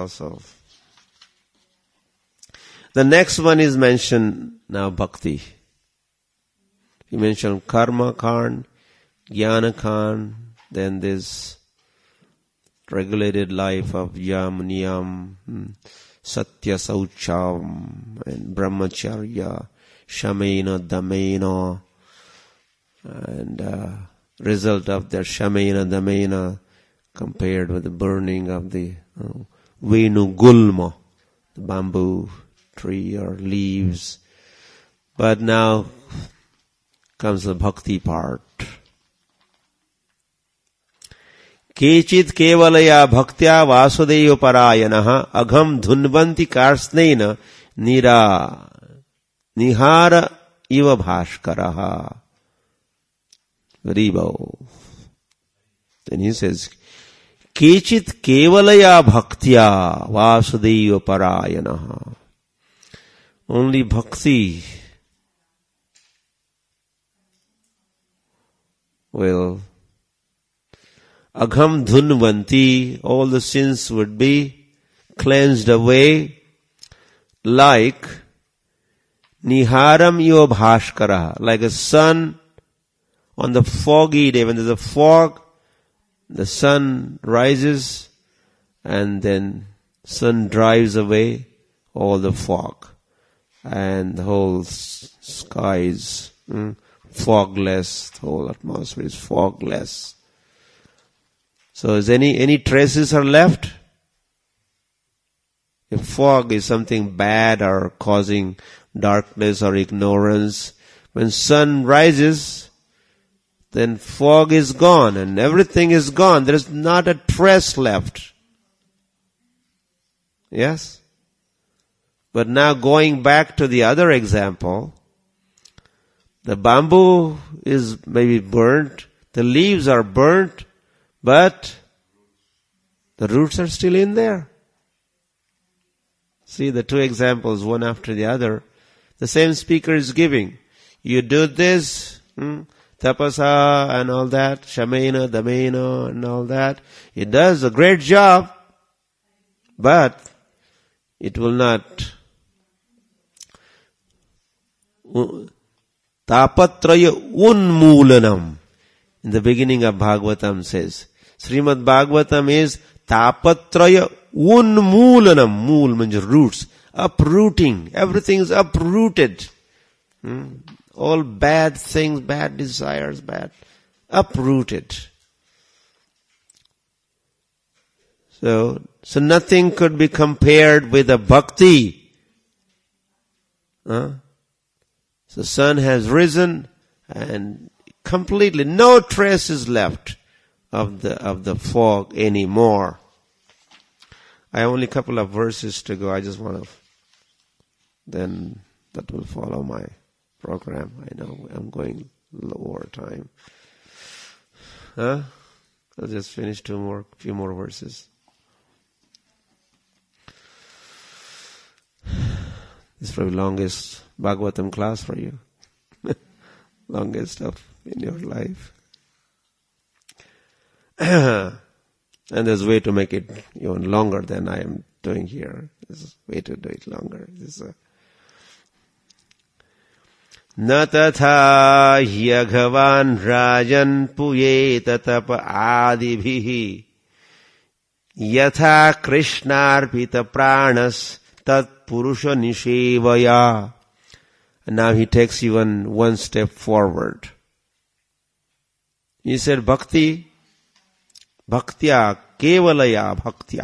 the next one is mentioned now, bhakti. He mentioned karma kand, jnana kand, then this regulated life of yam, niyam, satya, saucham, and brahmacharya, shamena, damena, and result of their shamena, damena, compared with the burning of the Venu gulma, the bamboo tree or leaves. But now comes the bhakti part. Kechit kevalaya bhaktya vasudeva parayanaha agham dhunvanti karsnena nihara iva bhashkaraha. Ribo. Then he says, Kechit kevalaya bhaktya vasudeva parayanaha. Only bhakti will agham dhunvanti, all the sins would be cleansed away, like niharam iva bhashkara, like a sun on the foggy day. When there's a fog, the sun rises and then sun drives away all the fog. and the whole sky is fogless, the whole atmosphere is fogless. So is any traces are left? If fog is something bad or causing darkness or ignorance, when sun rises, then fog is gone and everything is gone. There is not a trace left. Yes? But now going back to the other example, the bamboo is maybe burnt, the leaves are burnt, but the roots are still in there. See the two examples, one after the other. The same speaker is giving. You do this, tapasa and all that, shamena, damena and all that. It does a great job, but it will not. Tapatraya unmoolanam. In the beginning of Bhagavatam says, Srimad Bhagavatam is tapatraya unmoolanam. Mool means roots. Uprooting. Everything is uprooted. All bad things, bad desires, bad. Uprooted. So nothing could be compared with a bhakti. So sun has risen and completely no trace is left of the fog anymore. I have only a couple of verses to go. I just want to, then that will follow my program. I know I'm going lower time. I'll just finish few more verses. This is probably longest Bhagavatam class for you. Longest stuff in your life. And there's a way to make it even longer than I am doing here. There's a way to do it longer. Na tatha yaghavan rajan puyeta tapa adibhihi yatha krishnarpita pranas tat purusha nishevaya. And now he takes even one step forward. He said bhakti, bhaktya, kevalaya bhaktya.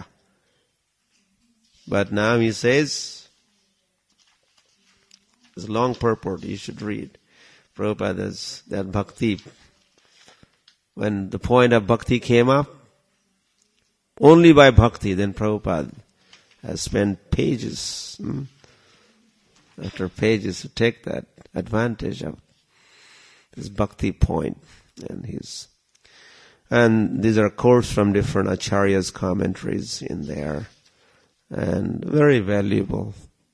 But now he says, it's a long purport, you should read. Prabhupada's, that bhakti, when the point of bhakti came up, only by bhakti, then Prabhupada has spent pages after pages to take that advantage of this bhakti point. And these are quotes from different acharyas' commentaries in there, and very valuable.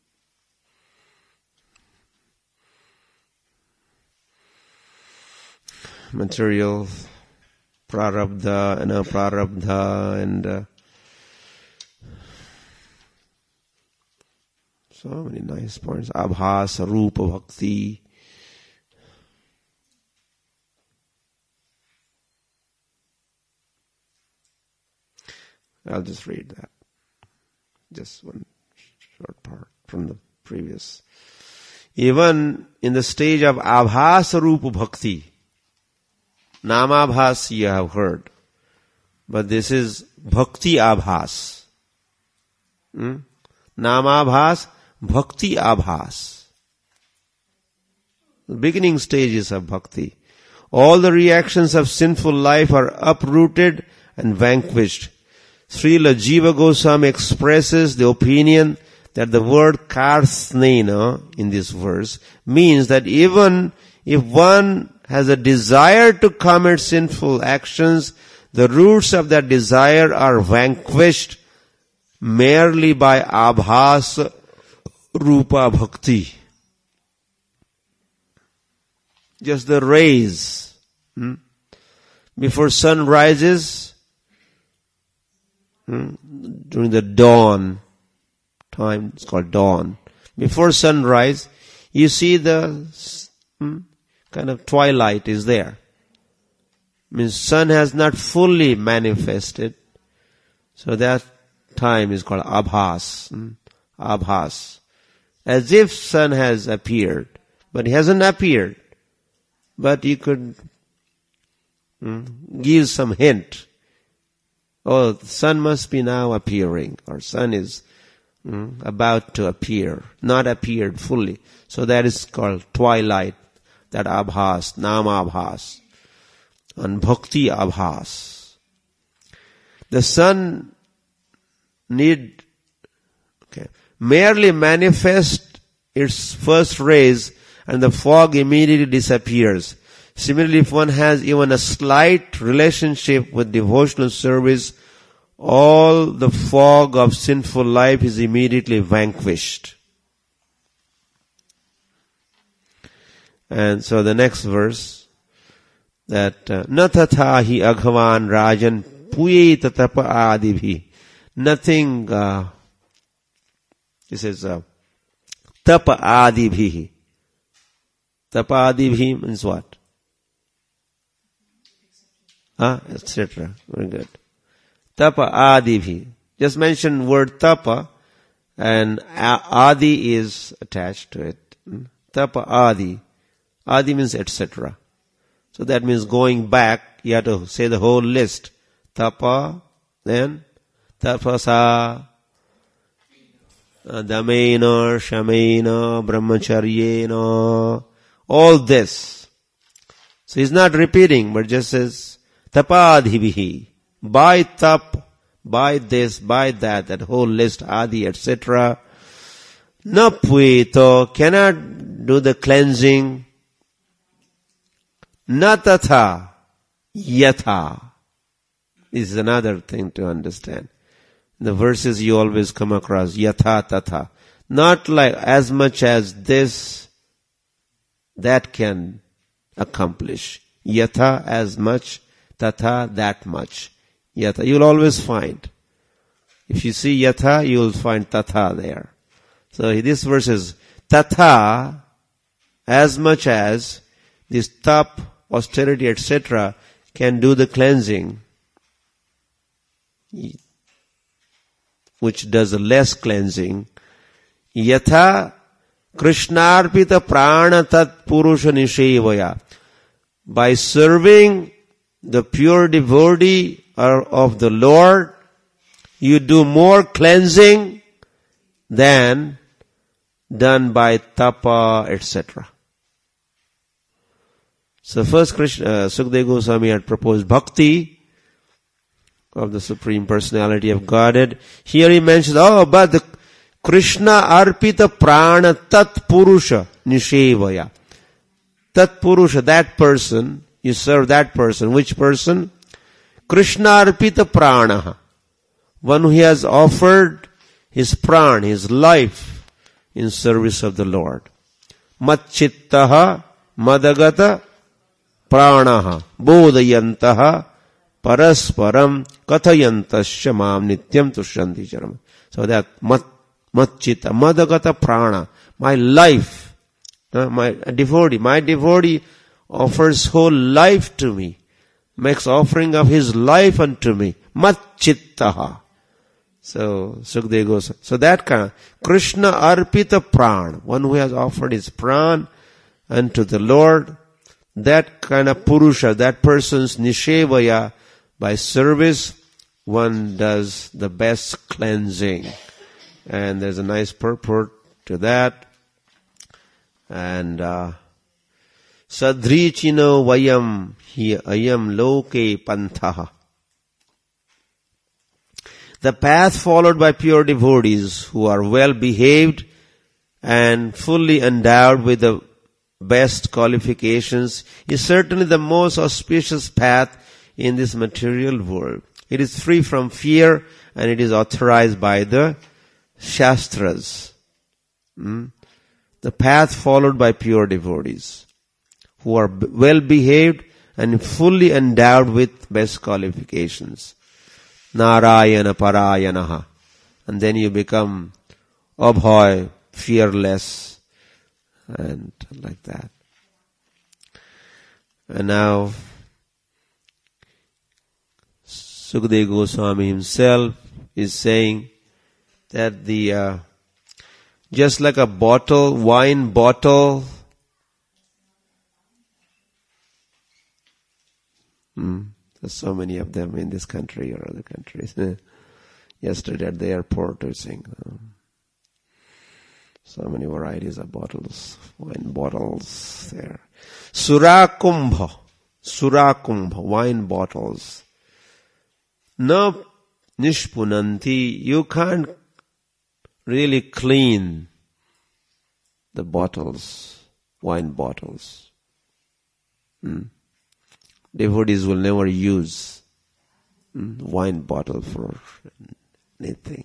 Material, prarabdha and aprarabdha, and so many nice points. Abhasa, rupa, bhakti. I'll just read that. Just one short part from the previous. Even in the stage of abhasa rupa bhakti, namabhas you have heard, but this is bhakti abhas. Namabhas, bhakti abhas. The beginning stages of bhakti. All the reactions of sinful life are uprooted and vanquished. Srila Jiva Goswami expresses the opinion that the word karsnena in this verse means that even if one has a desire to commit sinful actions, the roots of that desire are vanquished merely by abhas rupa bhakti. Just the rays. Before sun rises, during the dawn time, it's called dawn. Before sunrise, you see the kind of twilight is there. Means sun has not fully manifested. So that time is called abhas. Abhas. as if sun has appeared, but he hasn't appeared. But you could give some hint. Oh, the sun must be now appearing, or sun is about to appear, not appeared fully. So that is called twilight, that abhas, nama abhas, and bhakti abhas. The sun merely manifest its first rays and the fog immediately disappears. Similarly, if one has even a slight relationship with devotional service, all the fog of sinful life is immediately vanquished. And so the next verse, that na tatha hi aghavan rajan puyeta tapa adibhi. Nothing, this is tapa adibhi. Tapa adibhi means what? Etc. Very good. Tapa adibhi. Just mention word tapa, and adi is attached to it. Tapa adi. Adi means etc. So that means going back, you have to say the whole list. Tapa, then tapasa, damena, shamena, brahmacharyena, all this. So he's not repeating, but just says tapadhibihi. By tap, by this, by that whole list, adi, etc. Napuito, cannot do the cleansing. Natatha, yatha. This is another thing to understand. In the verses you always come across, yatha tatha. Not like as much as this, that can accomplish. Yatha as much, tatha that much. Yatha, you'll always find. If you see yatha, you'll find tatha there. So this verse is tatha, as much as this tap, austerity, etc. can do the cleansing, which does less cleansing. Yatha krishnarpita prana tat purusha nishevaya. By serving the pure devotee of the Lord, you do more cleansing than done by tapa, etc. So first Sukadeva Goswami had proposed bhakti of the Supreme Personality of Godhead. Here he mentions, but the Krishna arpita prana tat purusha nishevaya. Tat purusha, that person, you serve that person. Which person? Krishna arpita prana. One who has offered his pran, his life, in service of the Lord. Mat chittaha madagata pranaha bodhayantaha parasparam kathayantasya mam nityam tushyanti charam. So that mat chitta, madagata prana, my life, my devotee offers whole life to me, makes offering of his life unto me. Mat chittaha. So Sukadeva Goswami. So that kind of Krishna arpita pran, one who has offered his pran unto the Lord, that kind of purusha, that person's nishevaya, by service, one does the best cleansing. And there's a nice purport to that. And sadrichino vayam hi ayam loke panthaha. The path followed by pure devotees who are well behaved and fully endowed with the best qualifications is certainly the most auspicious path in this material world. It is free from fear and it is authorized by the Shastras. The path followed by pure devotees who are well behaved and fully endowed with best qualifications. Narayana Parayanaha. And then you become abhay, fearless, and like that. And now, Sukadeva Goswami himself is saying that the just like a bottle, wine bottle. There's so many of them in this country or other countries. Yesterday at the airport, I was saying, so many varieties of bottles, wine bottles there. Surakumbha, wine bottles. No nishpunanti, you can't really clean the bottles, wine bottles. Devotees will never use wine bottle for anything.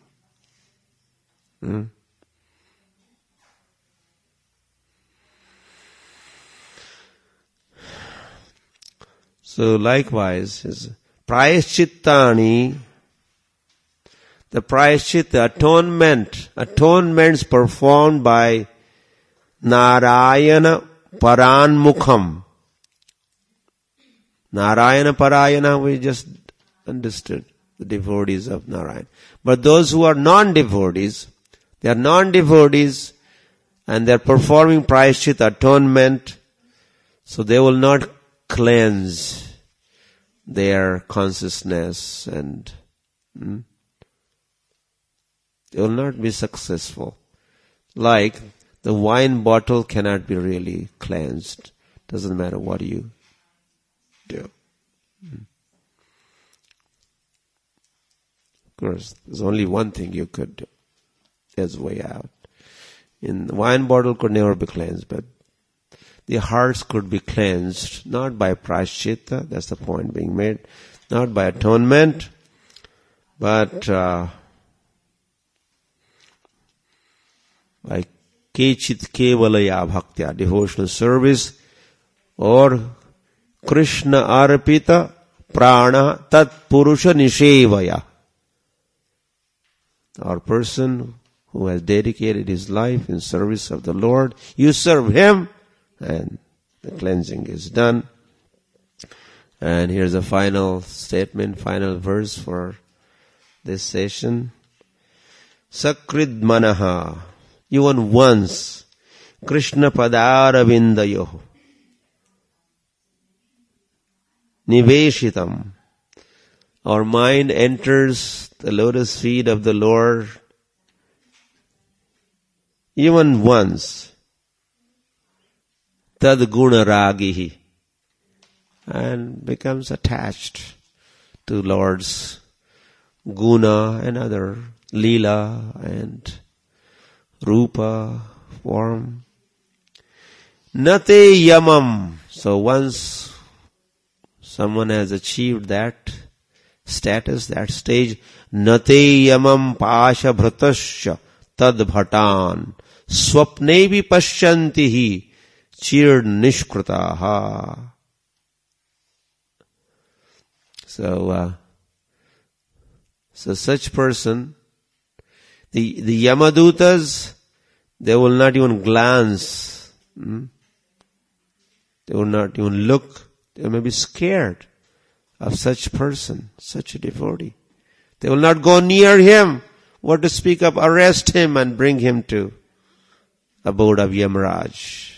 So likewise, is prayaschittani, the prayaschitta, atonements performed by Narayana Paranmukham. Narayana Parayana, we just understood, the devotees of Narayana. But those who are non-devotees, they are non-devotees and they are performing prayaschitta, atonement, so they will not cleanse their consciousness and they will not be successful. Like the wine bottle cannot be really cleansed. Doesn't matter what you do. Of course, there's only one thing you could do. There's way out. In the wine bottle could never be cleansed, but the hearts could be cleansed, not by prayaschitta, that's the point being made, not by atonement, but by kechit kevalaya bhaktya, devotional service, or Krishna arpita prana tat purusha nishevaya. Our person who has dedicated his life in service of the Lord, you serve him, and the cleansing is done. And here's a final statement, final verse for this session. Sakrid manaha, even once, Krishna padaravindayoh, niveshitam, our mind enters the lotus feet of the Lord, even once, tad guna ragihi, and becomes attached to Lord's guna and other lila and rupa form. Nate yamam, so once someone has achieved that status, that stage, nate yamam pasha bhratasya tad bhatan swapnevi pashyantihi chir nishkritaha. So such person, the Yamadutas, they will not even glance. They will not even look. They may be scared of such person, such a devotee. They will not go near him. What to speak of, arrest him and bring him to abode of Yamaraj.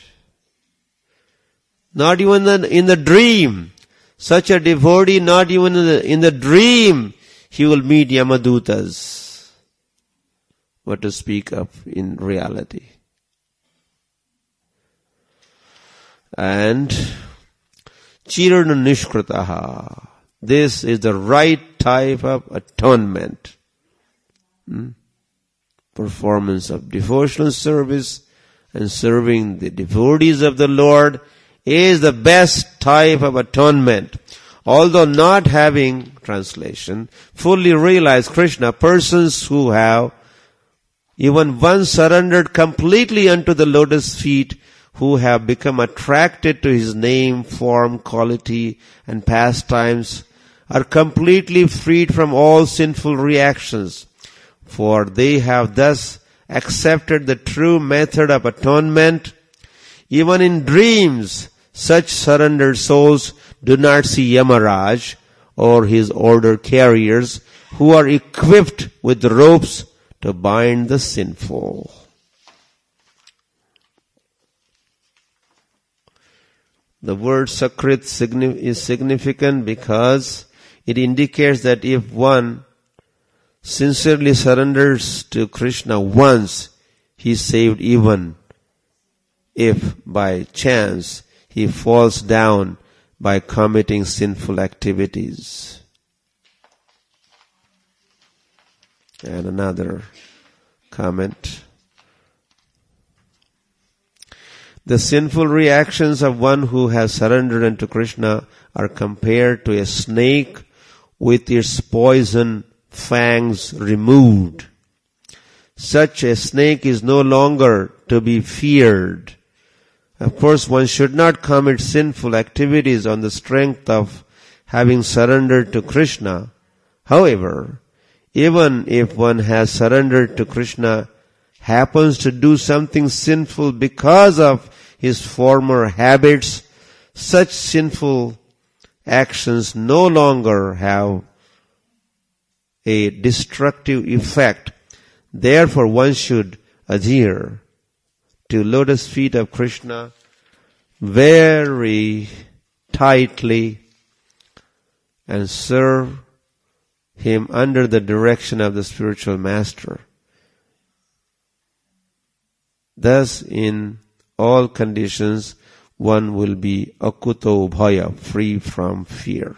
Not even in the dream. Such a devotee, not even in the dream, he will meet Yamadutas. What to speak of in reality. And Chirana Nishkritaha. This is the right type of atonement. Performance of devotional service and serving the devotees of the Lord is the best type of atonement. Although not having, translation, fully realized Krishna, persons who have even once surrendered completely unto the lotus feet, who have become attracted to his name, form, quality, and pastimes, are completely freed from all sinful reactions, for they have thus accepted the true method of atonement. Even in dreams, such surrendered souls do not see Yamaraj or his order carriers, who are equipped with ropes to bind the sinful. The word sakrit is significant because it indicates that if one sincerely surrenders to Krishna once, he is saved, even if by chance he falls down by committing sinful activities. And another comment. The sinful reactions of one who has surrendered unto Krishna are compared to a snake with its poison fangs removed. Such a snake is no longer to be feared. Of course, one should not commit sinful activities on the strength of having surrendered to Krishna. However, even if one has surrendered to Krishna, happens to do something sinful because of his former habits, such sinful actions no longer have a destructive effect. Therefore, one should adhere to lotus feet of Krishna very tightly and serve him under the direction of the spiritual master. Thus, in all conditions, one will be akuto bhaya, free from fear.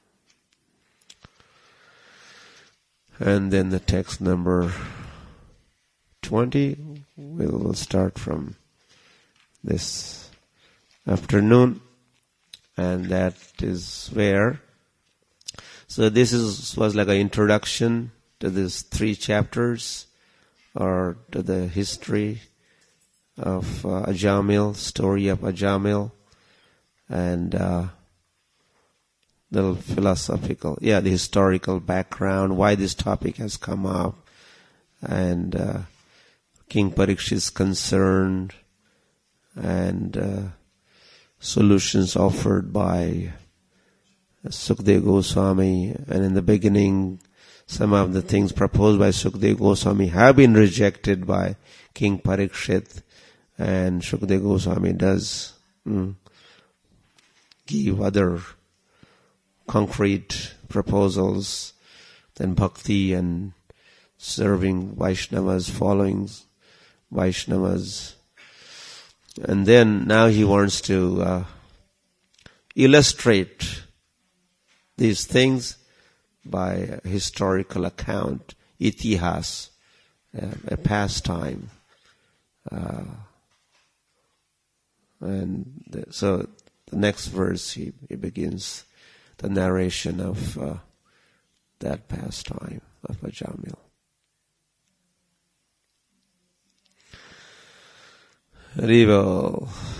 And then the text number 20, we'll start from this afternoon, and that is where. So this was like an introduction to these 3 chapters, or to the history of Ajamil, story of Ajamil, and little philosophical, the historical background, why this topic has come up, and King Parikshit's concern, and solutions offered by Sukadeva Goswami. And in the beginning, some of the things proposed by Sukadeva Goswami have been rejected by King Parikshit, and Sukadeva Goswami does give other concrete proposals, then bhakti and serving Vaishnavas, following Vaishnavas. And then now he wants to illustrate these things by a historical account, itihas, a pastime. So the next verse he begins the narration of that pastime of Ajamil. Haribo.